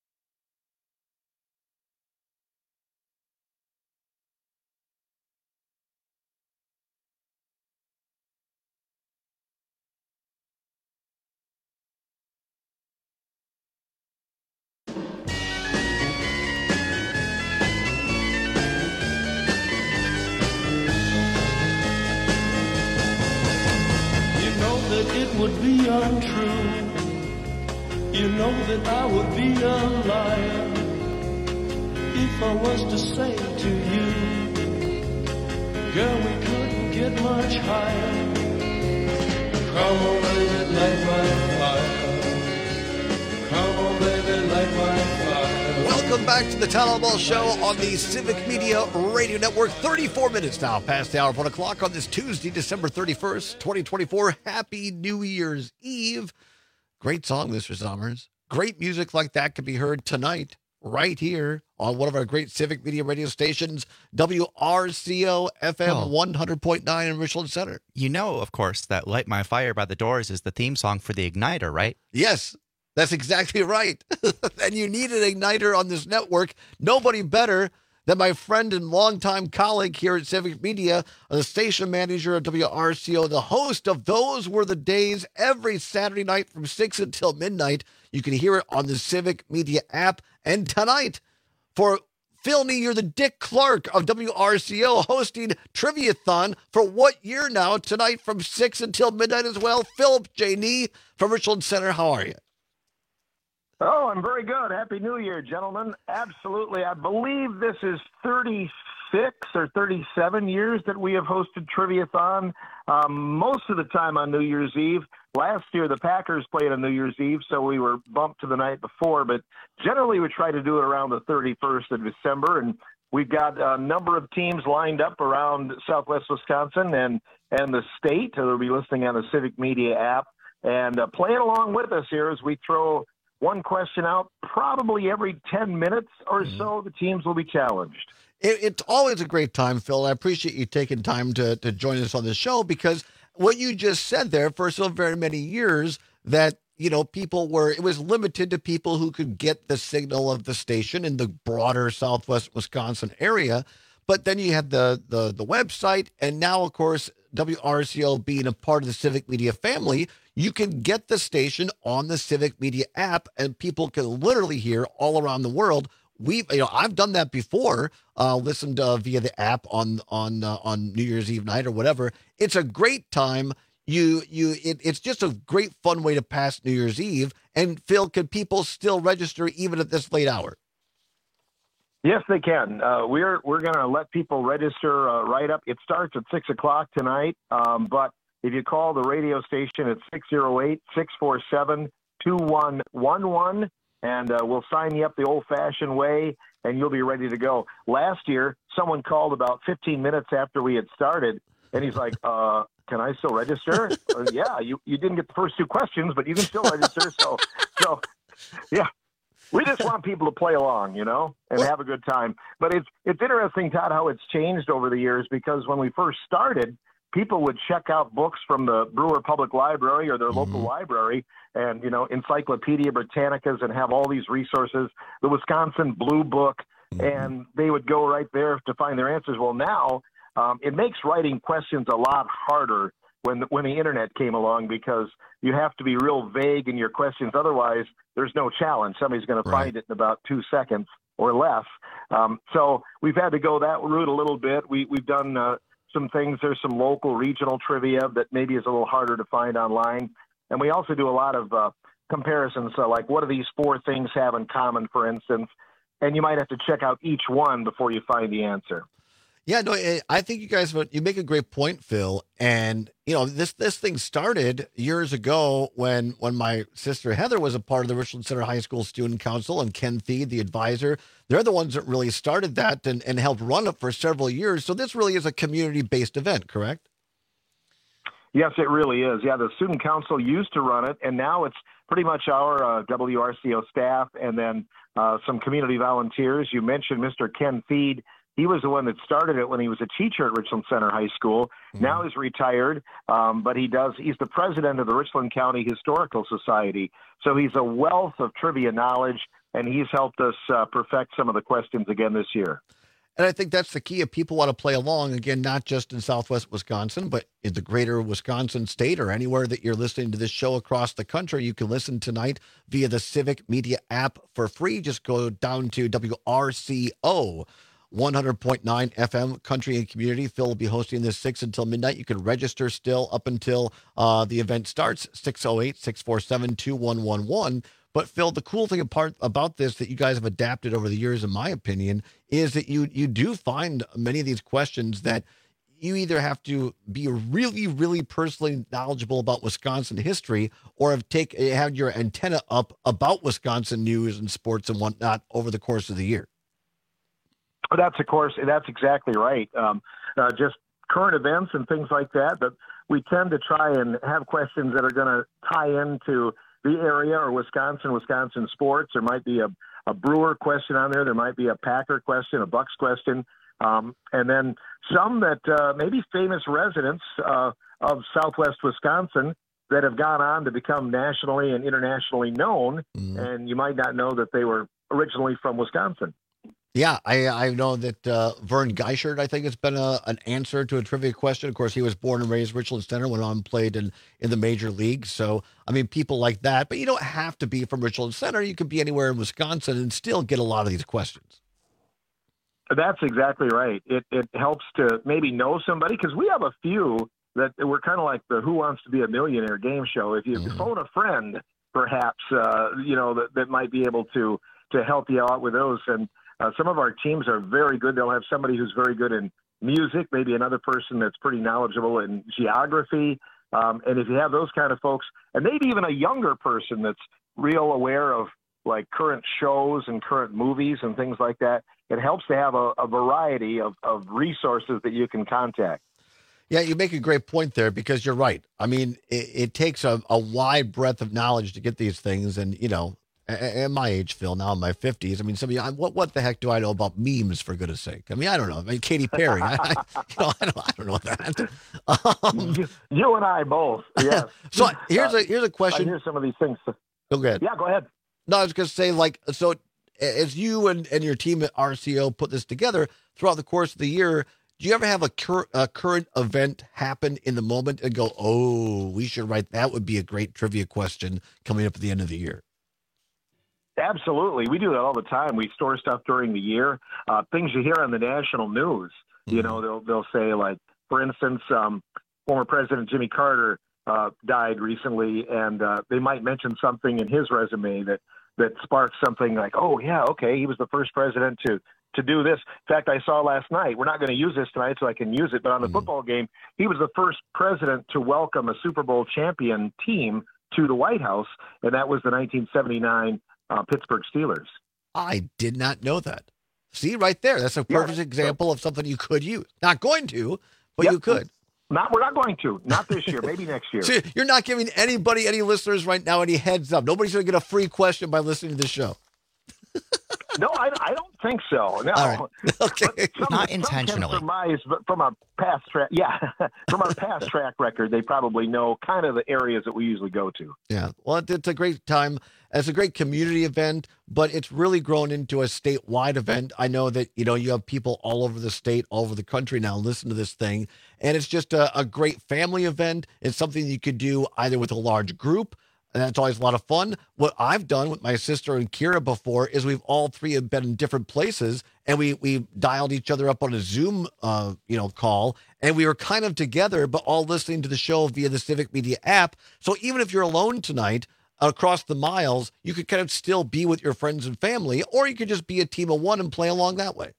It would be untrue. You know that I would be a liar if I was to say to you Girl, we couldn't get much higher. Come on, baby, light my fire. Come on, baby, light my fire. Welcome back to the Town Hall Ball Show on the Civic Media Radio Network. thirty-four minutes now past the hour of one o'clock on this Tuesday, December thirty-first, twenty twenty-four. Happy New Year's Eve. Great song, Mister Summers. Great music like that can be heard tonight right here on one of our great Civic Media radio stations, W R C O F M oh. one hundred point nine in Richland Center. You know, of course, that Light My Fire by the Doors is the theme song for the Igniter, right? Yes, that's exactly right. And you need an Igniter on this network. Nobody better than my friend and longtime colleague here at Civic Media, the station manager of W R C O, the host of Those Were the Days every Saturday night from six until midnight. You can hear it on the Civic Media app. And tonight, for Phil Nee, you're the Dick Clark of W R C O hosting Triviathon for what year now? Tonight from six until midnight as well. Philip J. Nee from Richland Center, how are you? Oh, I'm very good. Happy New Year, gentlemen. Absolutely. I believe this is thirty-six or thirty-seven years that we have hosted Triviathon, um, most of the time on New Year's Eve. Last year, the Packers played on New Year's Eve, so we were bumped to the night before. But generally, we try to do it around the thirty-first of December, and we've got a number of teams lined up around Southwest Wisconsin and, and the state. They'll be listening on the Civic Media app and uh, playing along with us here as we throw one question out probably every ten minutes or so. The teams will be challenged. It, it's always a great time, Phil. I appreciate you taking time to, to join us on the show, because what you just said there, for so very many years, that, you know, people were, it was limited to people who could get the signal of the station in the broader Southwest Wisconsin area. But then you had the, the, the website, and now, of course, W R C O being a part of the Civic Media family, you can get the station on the Civic Media app, and people can literally hear all around the world. We, you know, I've done that before. Uh, listened uh, via the app on on uh, on New Year's Eve night or whatever. It's a great time. You you, it, it's just a great fun way to pass New Year's Eve. And Phil, can people still register even at this late hour? Yes, they can. Uh, we're we're going to let people register uh, right up. It starts at six o'clock tonight, um, but if you call the radio station at six oh eight, six four seven, two one one one, and uh, we'll sign you up the old-fashioned way, and you'll be ready to go. Last year, someone called about fifteen minutes after we had started, and he's like, uh, can I still register? uh, yeah, you, you didn't get the first two questions, but you can still register. So, so yeah. We just want people to play along, you know, and have a good time. But it's it's interesting, Todd, how it's changed over the years, because when we first started, people would check out books from the Brewer Public Library or their mm-hmm. local library and, you know, Encyclopedia Britannicas, and have all these resources, the Wisconsin Blue Book, mm-hmm. and they would go right there to find their answers. Well, now um, it makes writing questions a lot harder when the, when the internet came along, because you have to be real vague in your questions. Otherwise, there's no challenge. Somebody's going to Right. find it in about two seconds or less. Um, so we've had to go that route a little bit. We, we've done uh, some things. There's some local regional trivia that maybe is a little harder to find online. And we also do a lot of uh, comparisons. So like, what do these four things have in common, for instance? And you might have to check out each one before you find the answer. Yeah, no, I think you guys, you make a great point, Phil. And, you know, this this thing started years ago when when my sister Heather was a part of the Richland Center High School Student Council, and Ken Thied, the advisor. They're the ones that really started that and, and helped run it for several years. So this really is a community-based event, correct? Yes, it really is. Yeah, the Student Council used to run it, and now it's pretty much our uh, W R C O staff and then uh, some community volunteers. You mentioned Mister Ken Thied. He was the one that started it when he was a teacher at Richland Center High School. Mm-hmm. Now he's retired, um, but he does. He's the president of the Richland County Historical Society. So he's a wealth of trivia knowledge, and he's helped us uh, perfect some of the questions again this year. And I think that's the key. If people want to play along, again, not just in Southwest Wisconsin, but in the greater Wisconsin state or anywhere that you're listening to this show across the country, you can listen tonight via the Civic Media app for free. Just go down to W R C O. one hundred point nine F M Country and Community. Phil will be hosting this six until midnight. You can register still up until uh, the event starts, six oh eight, six four seven, two one one one. But Phil, the cool thing apart about this that you guys have adapted over the years, in my opinion, is that you you do find many of these questions that you either have to be really, really personally knowledgeable about Wisconsin history, or have take have your antenna up about Wisconsin news and sports and whatnot over the course of the year. That's of course, that's exactly right. Um, uh, just current events and things like that. But we tend to try and have questions that are going to tie into the area or Wisconsin, Wisconsin sports. There might be a, a Brewer question on there. There might be a Packer question, a Bucks question. Um, and then some that uh, maybe famous residents uh, of Southwest Wisconsin that have gone on to become nationally and internationally known. Mm. And you might not know that they were originally from Wisconsin. Yeah, I I know that uh, Vern Geichert, I think, has been a, an answer to a trivia question. Of course, he was born and raised Richland Center, went on and played in, in the major leagues. So, I mean, people like that. But you don't have to be from Richland Center. You could be anywhere in Wisconsin and still get a lot of these questions. That's exactly right. It it helps to maybe know somebody, because we have a few that we're kind of like the Who Wants to Be a Millionaire game show. If you mm-hmm. phone a friend, perhaps, uh, you know, that, that might be able to, to help you out with those. And Uh, some of our teams are very good. They'll have somebody who's very good in music, maybe another person that's pretty knowledgeable in geography. Um, and if you have those kind of folks, and maybe even a younger person that's real aware of like current shows and current movies and things like that, it helps to have a, a variety of, of resources that you can contact. Yeah, you make a great point there, because you're right. I mean, it, it takes a, a wide breadth of knowledge to get these things. And, you know, at my age, Phil, now in my fifties, I mean, some of you, what what the heck do I know about memes, for goodness sake? I mean, I don't know. I mean, Katy Perry, I, I, you know, I don't, I don't know that. Um, you, you and I both, yes. So here's a here's a question. I hear some of these things. Go ahead. Yeah, go ahead. No, I was going to say, like, so as you and, and your team at R C O put this together throughout the course of the year, do you ever have a, cur- a current event happen in the moment and go, oh, we should write, that would be a great trivia question coming up at the end of the year? Absolutely. We do that all the time. We store stuff during the year, uh, things you hear on the national news. Mm-hmm. You know, they'll they'll say, like, for instance, um, former President Jimmy Carter uh, died recently, and uh, they might mention something in his resume that, that sparks something like, oh, yeah, okay, he was the first president to, to do this. In fact, I saw last night, we're not going to use this tonight so I can use it, but on the mm-hmm. football game, he was the first president to welcome a Super Bowl champion team to the White House, and that was the nineteen seventy-nine Uh, Pittsburgh Steelers. I did not know that. See, right there. That's a perfect yeah. example of something you could use. Not going to, but yep. you could. Not, we're not going to. Not this year. Maybe next year. So you're not giving anybody, any listeners right now, any heads up. Nobody's going to get a free question by listening to this show. No, I, I don't think so. No. All right. Okay. Some, not some intentionally. Surmise, but from our past track, yeah, from our past track record, they probably know kind of the areas that we usually go to. Yeah. Well, it's a great time. It's a great community event, but it's really grown into a statewide event. I know that, you know, you have people all over the state, all over the country now listen to this thing, and it's just a, a great family event. It's something you could do either with a large group, and that's always a lot of fun. What I've done with my sister and Kira before is we've all three have been in different places, and we we dialed each other up on a Zoom, uh, you know, call, and we were kind of together, but all listening to the show via the Civic Media app. So even if you're alone tonight across the miles, you could kind of still be with your friends and family, or you could just be a team of one and play along that way.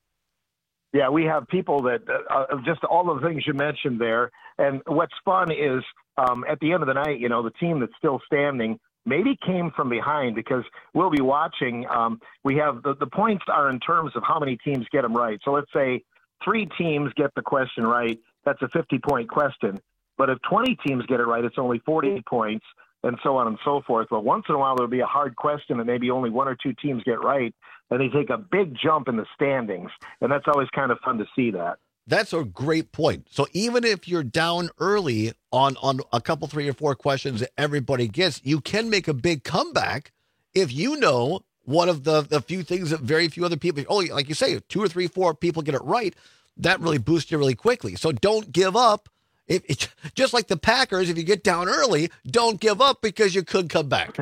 Yeah, we have people that uh, just all of the things you mentioned there. And what's fun is um, at the end of the night, you know, the team that's still standing maybe came from behind, because we'll be watching. Um, we have the, the points are in terms of how many teams get them right. So let's say three teams get the question right. That's a fifty-point question. But if twenty teams get it right, it's only forty points, and so on and so forth. But once in a while, there'll be a hard question and maybe only one or two teams get right, and they take a big jump in the standings. And that's always kind of fun to see that. That's a great point. So even if you're down early on, on a couple, three or four questions that everybody gets, you can make a big comeback if you know one of the, the few things that very few other people, oh, like you say, two or three, four people get it right. That really boosts you really quickly. So don't give up. If it, just like the Packers, if you get down early, don't give up, because you could come back.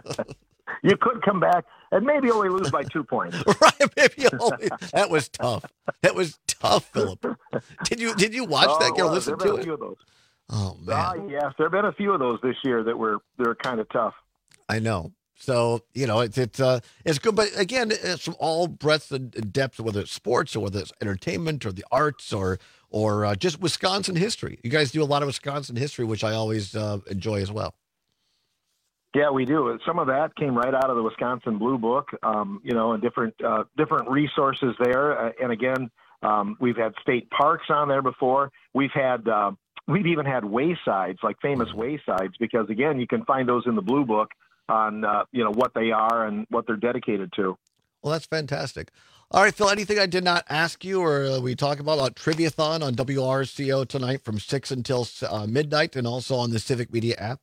You could come back and maybe only lose by two points. Right? Maybe only. That was tough. That was tough, Philip. Did you did you watch oh, that game or well, listen to it? A few of those. Oh man. Uh, yes, there have been a few of those this year that were they're kind of tough. I know. So, you know, it's it's, uh, it's good. But again, it's from all breadth and depth, whether it's sports or whether it's entertainment or the arts or or uh, just Wisconsin history. You guys do a lot of Wisconsin history, which I always uh, enjoy as well. Yeah, we do. Some of that came right out of the Wisconsin Blue Book, um, you know, and different uh, different resources there. Uh, and again, um, we've had state parks on there before. We've had uh, we've even had waysides, like famous waysides, because again, you can find those in the Blue Book on uh, you know what they are and what they're dedicated to. Well, that's fantastic. All right, Phil, anything I did not ask you or uh, we talk about about Triviathon on W R C O tonight from six until uh, midnight and also on the Civic Media app?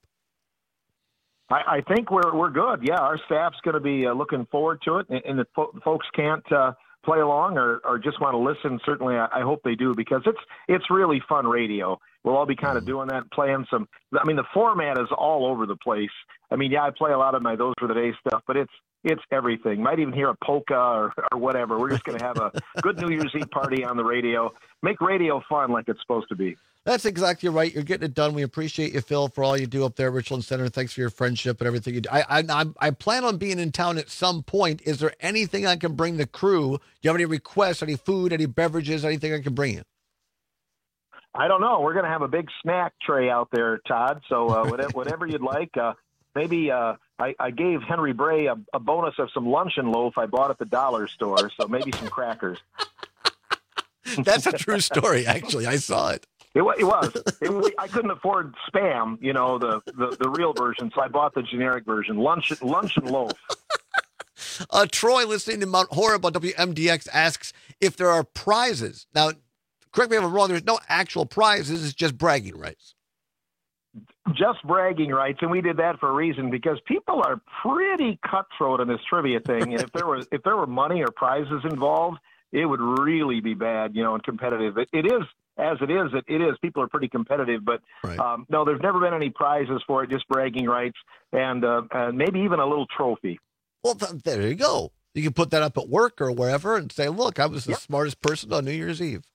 I, I think we're we're good. Yeah, our staff's going to be uh, looking forward to it. And, and if fo- folks can't uh, play along or, or just want to listen, certainly I, I hope they do, because it's it's really fun radio. We'll all be kind of doing that, playing some. I mean, the format is all over the place. I mean, yeah, I play a lot of my Those Were the Days stuff, but it's it's everything. Might even hear a polka or, or whatever. We're just going to have a good New Year's Eve party on the radio. Make radio fun like it's supposed to be. That's exactly right. You're getting it done. We appreciate you, Phil, for all you do up there at Richland Center. Thanks for your friendship and everything you do. I, I, I, I plan on being in town at some point. Is there anything I can bring the crew? Do you have any requests, any food, any beverages, anything I can bring you? I don't know. We're going to have a big snack tray out there, Todd. So uh, whatever, whatever you'd like. Uh, maybe uh, I, I gave Henry Bray a, a bonus of some luncheon loaf I bought at the dollar store. So maybe some crackers. That's a true story, actually. I saw it. It, it was. It, I couldn't afford Spam, you know, the, the, the real version, so I bought the generic version, lunch, lunch and loaf. Uh, Troy, listening to Mount Horeb on W M D X, asks if there are prizes. Now, correct me if I'm wrong, there's no actual prizes, it's just bragging rights. Just bragging rights, and we did that for a reason, because people are pretty cutthroat in this trivia thing, and if there was if there were money or prizes involved, it would really be bad, you know, and competitive. It, it is. As it is, it, it is. People are pretty competitive, but right. um, no, there's never been any prizes for it, just bragging rights and, uh, and maybe even a little trophy. Well, th- there you go. You can put that up at work or wherever and say, look, I was the yep. smartest person on New Year's Eve.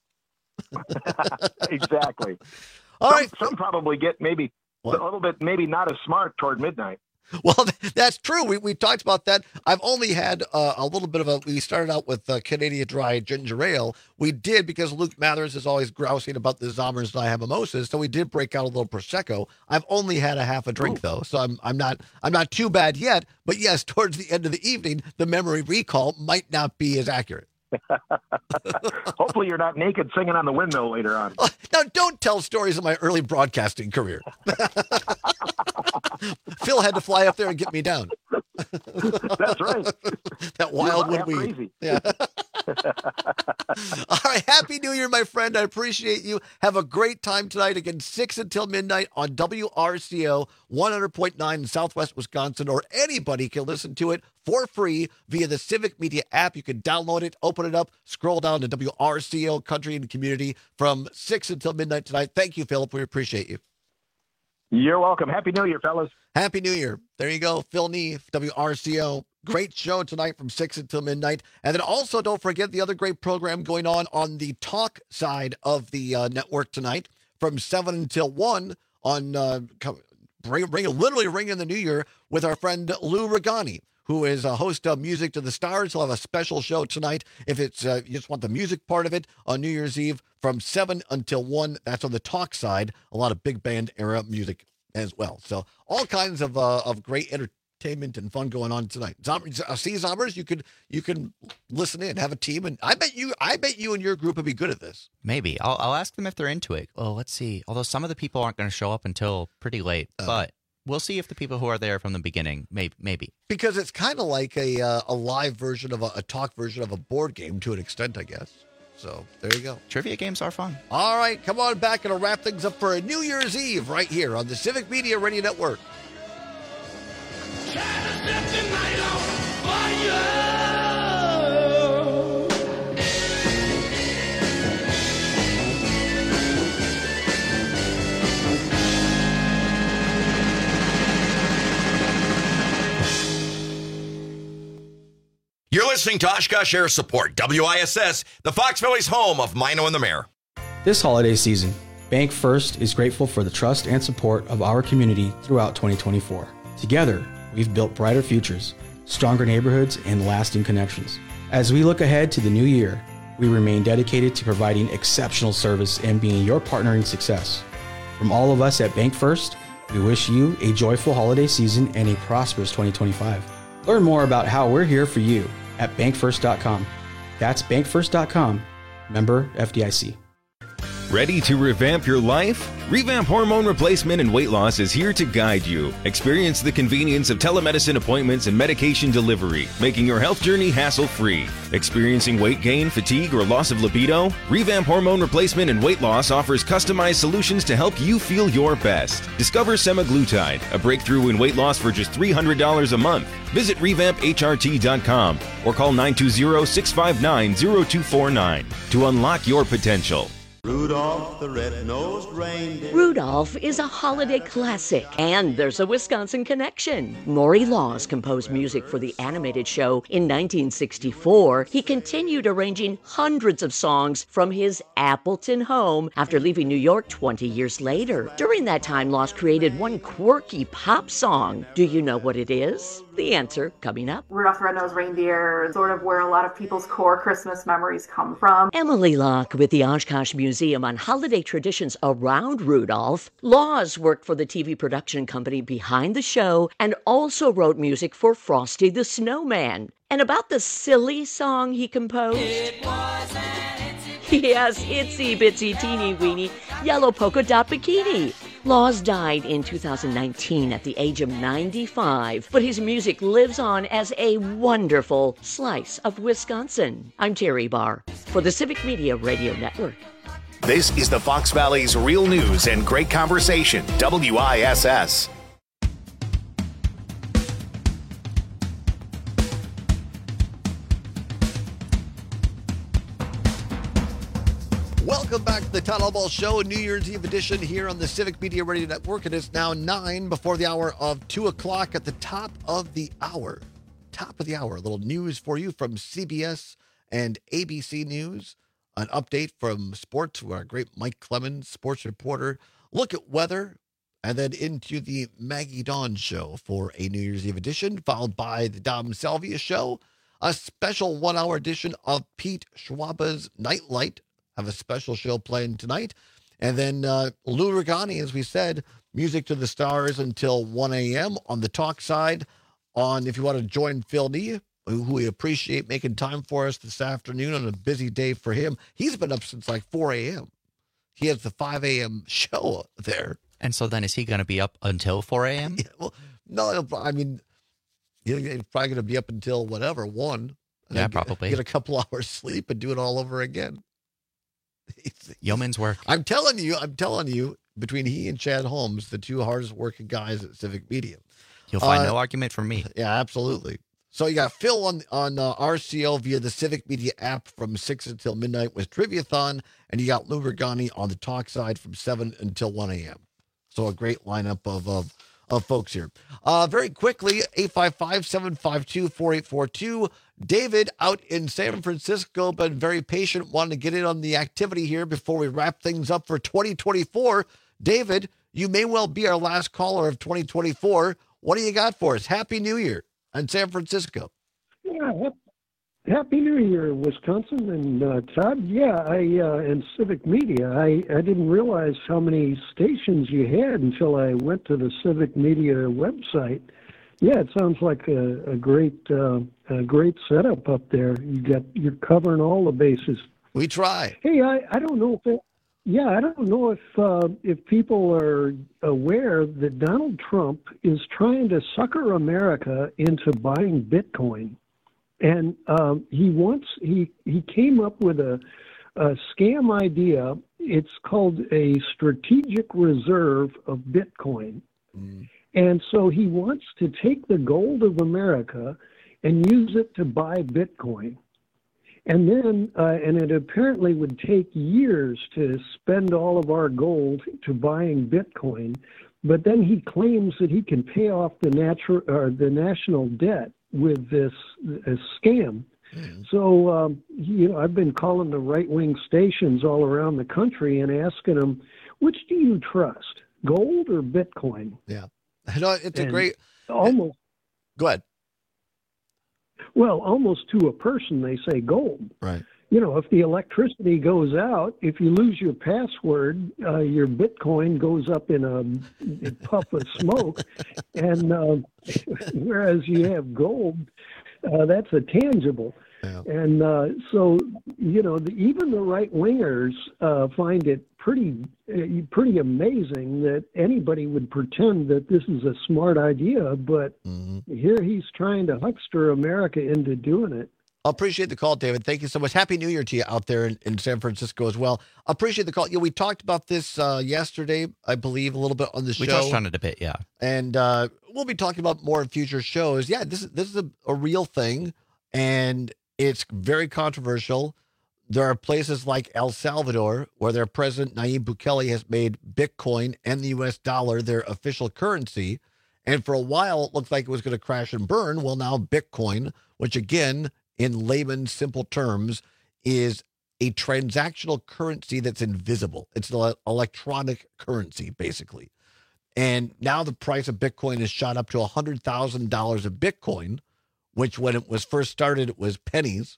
Exactly. All some, right. Some probably get maybe what? a little bit, maybe not as smart toward midnight. Well, that's true. We we talked about that. I've only had uh, a little bit of a, we started out with uh, Canadian Dry Ginger Ale. We did, because Luke Mathers is always grousing about the Zommers and I have mimosas, so we did break out a little Prosecco. I've only had a half a drink, Ooh. though, so I'm I'm not I'm not too bad yet. But yes, towards the end of the evening, the memory recall might not be as accurate. Hopefully you're not naked singing on the windmill later on. Now, don't tell stories of my early broadcasting career. Phil had to fly up there and get me down. That's right. That wildwood weed. Crazy. Yeah. All right. Happy New Year, my friend. I appreciate you. Have a great time tonight. Again, six until midnight on W R C O one hundred point nine in Southwest Wisconsin, or anybody can listen to it for free via the Civic Media app. You can download it, open it up, scroll down to W R C O Country and Community from six until midnight tonight. Thank you, Philip. We appreciate you. You're welcome. Happy New Year, fellas. Happy New Year. There you go. Phil Neef, W R C O. Great show tonight from six until midnight. And then also don't forget the other great program going on on the talk side of the uh, network tonight from seven until one on uh, bring, bring, literally ringing the new year with our friend Lou Regani, who is a host of Music to the Stars. He'll have a special show tonight. If it's uh, you just want the music part of it on New Year's Eve from seven until one. That's on the talk side. A lot of big band era music as well. So all kinds of uh, of great entertainment and fun going on tonight. Zombers, uh, see Zombers, you could you can listen in, have a team, and I bet you I bet you and your group would be good at this. Maybe I'll I'll ask them if they're into it. Oh, let's see. Although some of the people aren't going to show up until pretty late, uh, but. We'll see if the people who are there from the beginning, maybe. maybe. Because it's kind of like a uh, a live version of a, a talk version of a board game to an extent, I guess. So there you go. Trivia games are fun. All right, come on back and I'll wrap things up for a New Year's Eve right here on the Civic Media Radio Network. You're listening to Oshkosh Air Support, W I S S, the Fox Valley's home of Mino and the Mayor. This holiday season, Bank First is grateful for the trust and support of our community throughout twenty twenty-four. Together, we've built brighter futures, stronger neighborhoods, and lasting connections. As we look ahead to the new year, we remain dedicated to providing exceptional service and being your partner in success. From all of us at Bank First, we wish you a joyful holiday season and a prosperous twenty twenty-five. Learn more about how we're here for you at bank first dot com. That's bank first dot com, member F D I C. Ready to revamp your life? Revamp Hormone Replacement and Weight Loss is here to guide you. Experience the convenience of telemedicine appointments and medication delivery, making your health journey hassle-free. Experiencing weight gain, fatigue, or loss of libido? Revamp Hormone Replacement and Weight Loss offers customized solutions to help you feel your best. Discover semaglutide, a breakthrough in weight loss for just three hundred dollars a month. Visit revamp H R T dot com or call nine two zero, six five nine, zero two four nine to unlock your potential. Rudolph the red-nosed reindeer. Rudolph is a holiday classic, and there's a Wisconsin connection. Maury Laws composed music for the animated show in nineteen sixty-four. He continued arranging hundreds of songs from his Appleton home after leaving New York twenty years later. During that time, Laws created one quirky pop song. Do you know what it is? The answer coming up. Rudolph the Red-Nosed Reindeer is sort of where a lot of people's core Christmas memories come from. Emily Locke with the Oshkosh Museum on holiday traditions around Rudolph. Laws worked for the T V production company behind the show and also wrote music for Frosty the Snowman. And about the silly song he composed? It was an itsy Yes, itsy bitsy teeny weeny yellow polka dot bikini. Laws died in two thousand nineteen at the age of ninety-five, but his music lives on as a wonderful slice of Wisconsin. I'm Terry Barr for the Civic Media Radio Network. This is the Fox Valley's Real News and Great Conversation, W I S S. Welcome back to the Todd Ball Show, New Year's Eve edition here on the Civic Media Radio Network. It is now nine before the hour of two o'clock. At the top of the hour, top of the hour, a little news for you from C B S and A B C News. An update from sports, our great Mike Clemens, sports reporter. Look at weather, and then into the Maggie Dawn Show for a New Year's Eve edition, followed by the Dom Salvia Show, a special one-hour edition of Pete Schwaba's Nightlight. Have a special show playing tonight. And then uh, Lou Regani, as we said, Music to the Stars until one a.m. on the talk side. On if you want to join Phil Nee, who we appreciate making time for us this afternoon on a busy day for him. He's been up since like four a.m. He has the five a.m. show there. And so then is he going to be up until four a.m.? Yeah, well, no, I mean, he's probably going to be up until whatever, one. Yeah, probably. Get a couple hours sleep and do it all over again. Yeoman's work. I'm telling you, I'm telling you, between he and Chad Holmes, the two hardest working guys at Civic Media. You'll find uh, no argument from me. Yeah, absolutely. So you got Phil on on uh, R C O via the Civic Media app from six until midnight with Triviathon, and you got Lou Regani on the talk side from seven until one a.m. So a great lineup of of, of folks here. Uh, very quickly, eight five five, seven five two, four eight four two. David out in San Francisco, been very patient, wanted to get in on the activity here before we wrap things up for twenty twenty-four. David, you may well be our last caller of twenty twenty-four. What do you got for us? Happy New Year in San Francisco. Yeah, Happy New Year, Wisconsin. And uh, Todd, yeah, I uh, and Civic Media, I, I didn't realize how many stations you had until I went to the Civic Media website. Yeah, it sounds like a, a great uh, a great setup up there. You got you're covering all the bases. We try. Hey, I, I don't know if it, yeah, I don't know if uh, if people are aware that Donald Trump is trying to sucker America into buying Bitcoin, and um, he wants he he came up with a, a scam idea. It's called a strategic reserve of Bitcoin. Mm. And so he wants to take the gold of America and use it to buy Bitcoin. And then, uh, and it apparently would take years to spend all of our gold to buying Bitcoin. But then he claims that he can pay off the natural or the national debt with this, this scam. Mm. So, um, you know, I've been calling the right-wing stations all around the country and asking them, which do you trust, gold or Bitcoin? Yeah. No, it's and a great, almost Go ahead. Well, almost to a person, they say gold. Right. You know, if the electricity goes out, if you lose your password, uh, your Bitcoin goes up in a, a puff of smoke. And uh, whereas you have gold, uh, that's a tangible. Yeah. And uh, so, you know, the, even the right wingers uh, find it pretty, uh, pretty amazing that anybody would pretend that this is a smart idea. But mm-hmm. here he's trying to huckster America into doing it. I appreciate the call, David. Thank you so much. Happy New Year to you out there in, in San Francisco as well. I appreciate the call. You know, we talked about this uh, yesterday, I believe, a little bit on the show. We touched on it a bit, yeah. And uh, we'll be talking about more in future shows. Yeah, this is this is a, a real thing, and it's very controversial. There are places like El Salvador where their president, Nayib Bukele, has made Bitcoin and the U S dollar their official currency. And for a while, it looked like it was going to crash and burn. Well, now Bitcoin, which again, in layman's simple terms, is a transactional currency that's invisible. It's an electronic currency, basically. And now the price of Bitcoin has shot up to one hundred thousand dollars a Bitcoin, which when it was first started, it was pennies.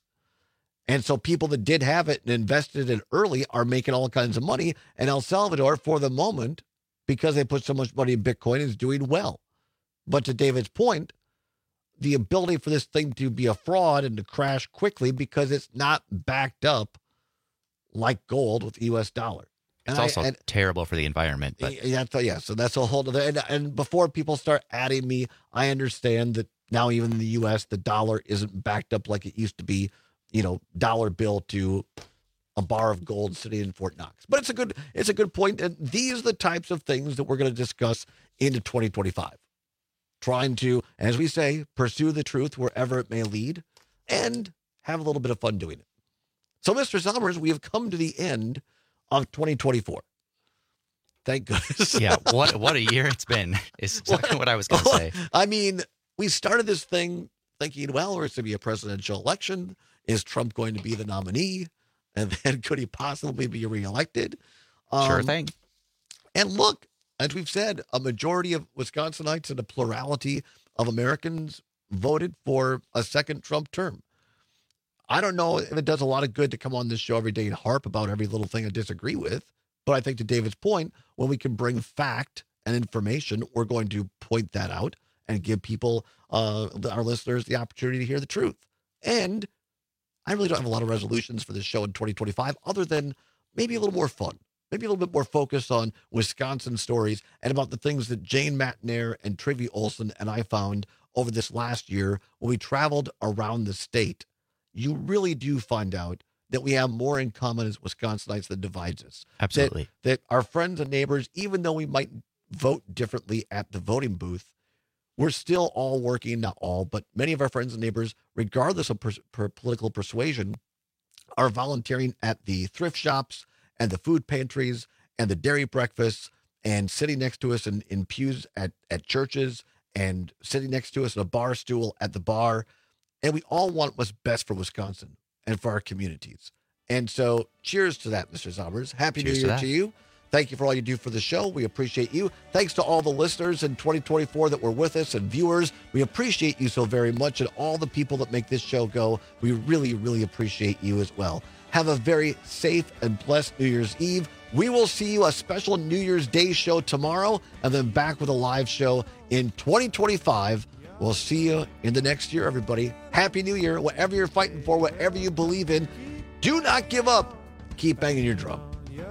And so people that did have it and invested in it early are making all kinds of money. And El Salvador, for the moment, because they put so much money in Bitcoin, is doing well. But to David's point, the ability for this thing to be a fraud and to crash quickly because it's not backed up like gold with the U S dollar. It's And also I, and, terrible for the environment. But yeah, so, yeah, so that's a whole other. And, and before people start adding me, I understand that now even in the U S, the dollar isn't backed up like it used to be, you know, dollar bill to a bar of gold sitting in Fort Knox. But it's a good, it's a good point. And these are the types of things that we're going to discuss into twenty twenty-five. Trying to, as we say, pursue the truth wherever it may lead and have a little bit of fun doing it. So, Mister Summers, we have come to the end of twenty twenty-four. Thank goodness. Yeah, what what a year it's been is exactly what I was going to say. I mean, we started this thing thinking, well, there's going to be a presidential election. Is Trump going to be the nominee? And then could he possibly be reelected? Um, Sure thing. And look, as we've said, a majority of Wisconsinites and a plurality of Americans voted for a second Trump term. I don't know if it does a lot of good to come on this show every day and harp about every little thing I disagree with. But I think to David's point, when we can bring fact and information, we're going to point that out and give people, uh, our listeners, the opportunity to hear the truth. And I really don't have a lot of resolutions for this show in twenty twenty-five other than maybe a little more fun. Maybe a little bit more focus on Wisconsin stories and about the things that Jane Matnair and Trivy Olson and I found over this last year when we traveled around the state. You really do find out that we have more in common as Wisconsinites than divides us. Absolutely. That, that our friends and neighbors, even though we might vote differently at the voting booth, we're still all working, not all, but many of our friends and neighbors, regardless of per, per political persuasion, are volunteering at the thrift shops and the food pantries and the dairy breakfasts and sitting next to us in, in pews at, at churches and sitting next to us in a bar stool at the bar. And we all want what's best for Wisconsin and for our communities. And so cheers to that, Mister Sommers. Happy Cheers New to Year that. to you. Thank you for all you do for the show. We appreciate you. Thanks to all the listeners in twenty twenty-four that were with us and viewers. We appreciate you so very much, and all the people that make this show go. We really, really appreciate you as well. Have a very safe and blessed New Year's Eve. We will see you a special New Year's Day show tomorrow, and then back with a live show in twenty twenty-five. We'll see you in the next year, everybody. Happy New Year. Whatever you're fighting for, whatever you believe in, do not give up. Keep banging your drum.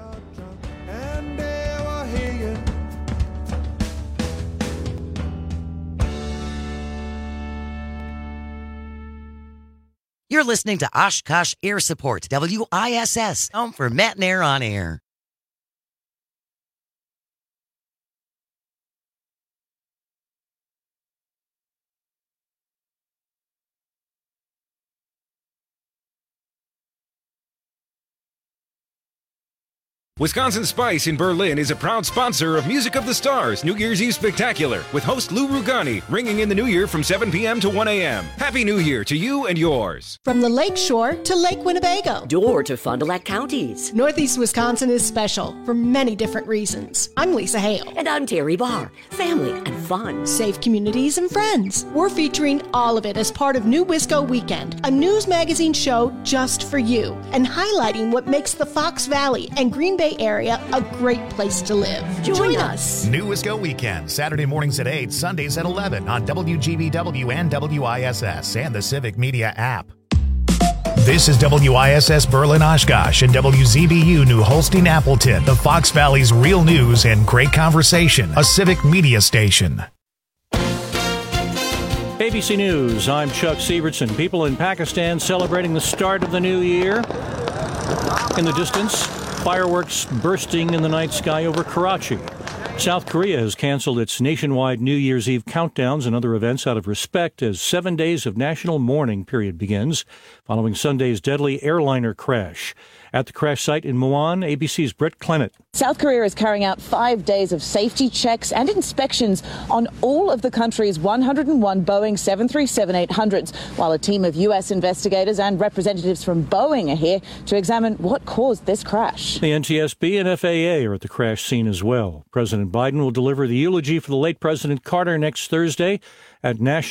You're listening to Oshkosh Air Support, W I S S, home for Matt and Air on Air. Wisconsin Spice in Berlin is a proud sponsor of Music of the Stars New Year's Eve Spectacular with host Lou Rugani, ringing in the new year from seven p.m. to one a.m. Happy New Year to you and yours. From the Lake Shore to Lake Winnebago. Door to Fond du Lac counties. Northeast Wisconsin is special for many different reasons. I'm Lisa Hale. And I'm Terry Barr. Family and fun. Safe communities and friends. We're featuring all of it as part of New Wisco Weekend, a news magazine show just for you, and highlighting what makes the Fox Valley and Green Bay area a great place to live. Join, Join us. New Wisco Weekend, Saturday mornings at eight, Sundays at eleven on W G B W and W I S S and the Civic Media app. This is W I S S Berlin Oshkosh and W Z B U New Holstein Appleton, the Fox Valley's real news and great conversation, a Civic Media station. A B C News, I'm Chuck Sievertson. People in Pakistan celebrating the start of the new year. In the distance, fireworks bursting in the night sky over Karachi. South Korea has canceled its nationwide New Year's Eve countdowns and other events out of respect as seven days of national mourning period begins following Sunday's deadly airliner crash. At the crash site in Muan, A B C's Brett Clennett. South Korea is carrying out five days of safety checks and inspections on all of the country's one hundred one Boeing seven thirty-seven eight hundreds, while a team of U S investigators and representatives from Boeing are here to examine what caused this crash. The N T S B and F A A are at the crash scene as well. President Biden will deliver the eulogy for the late President Carter next Thursday at National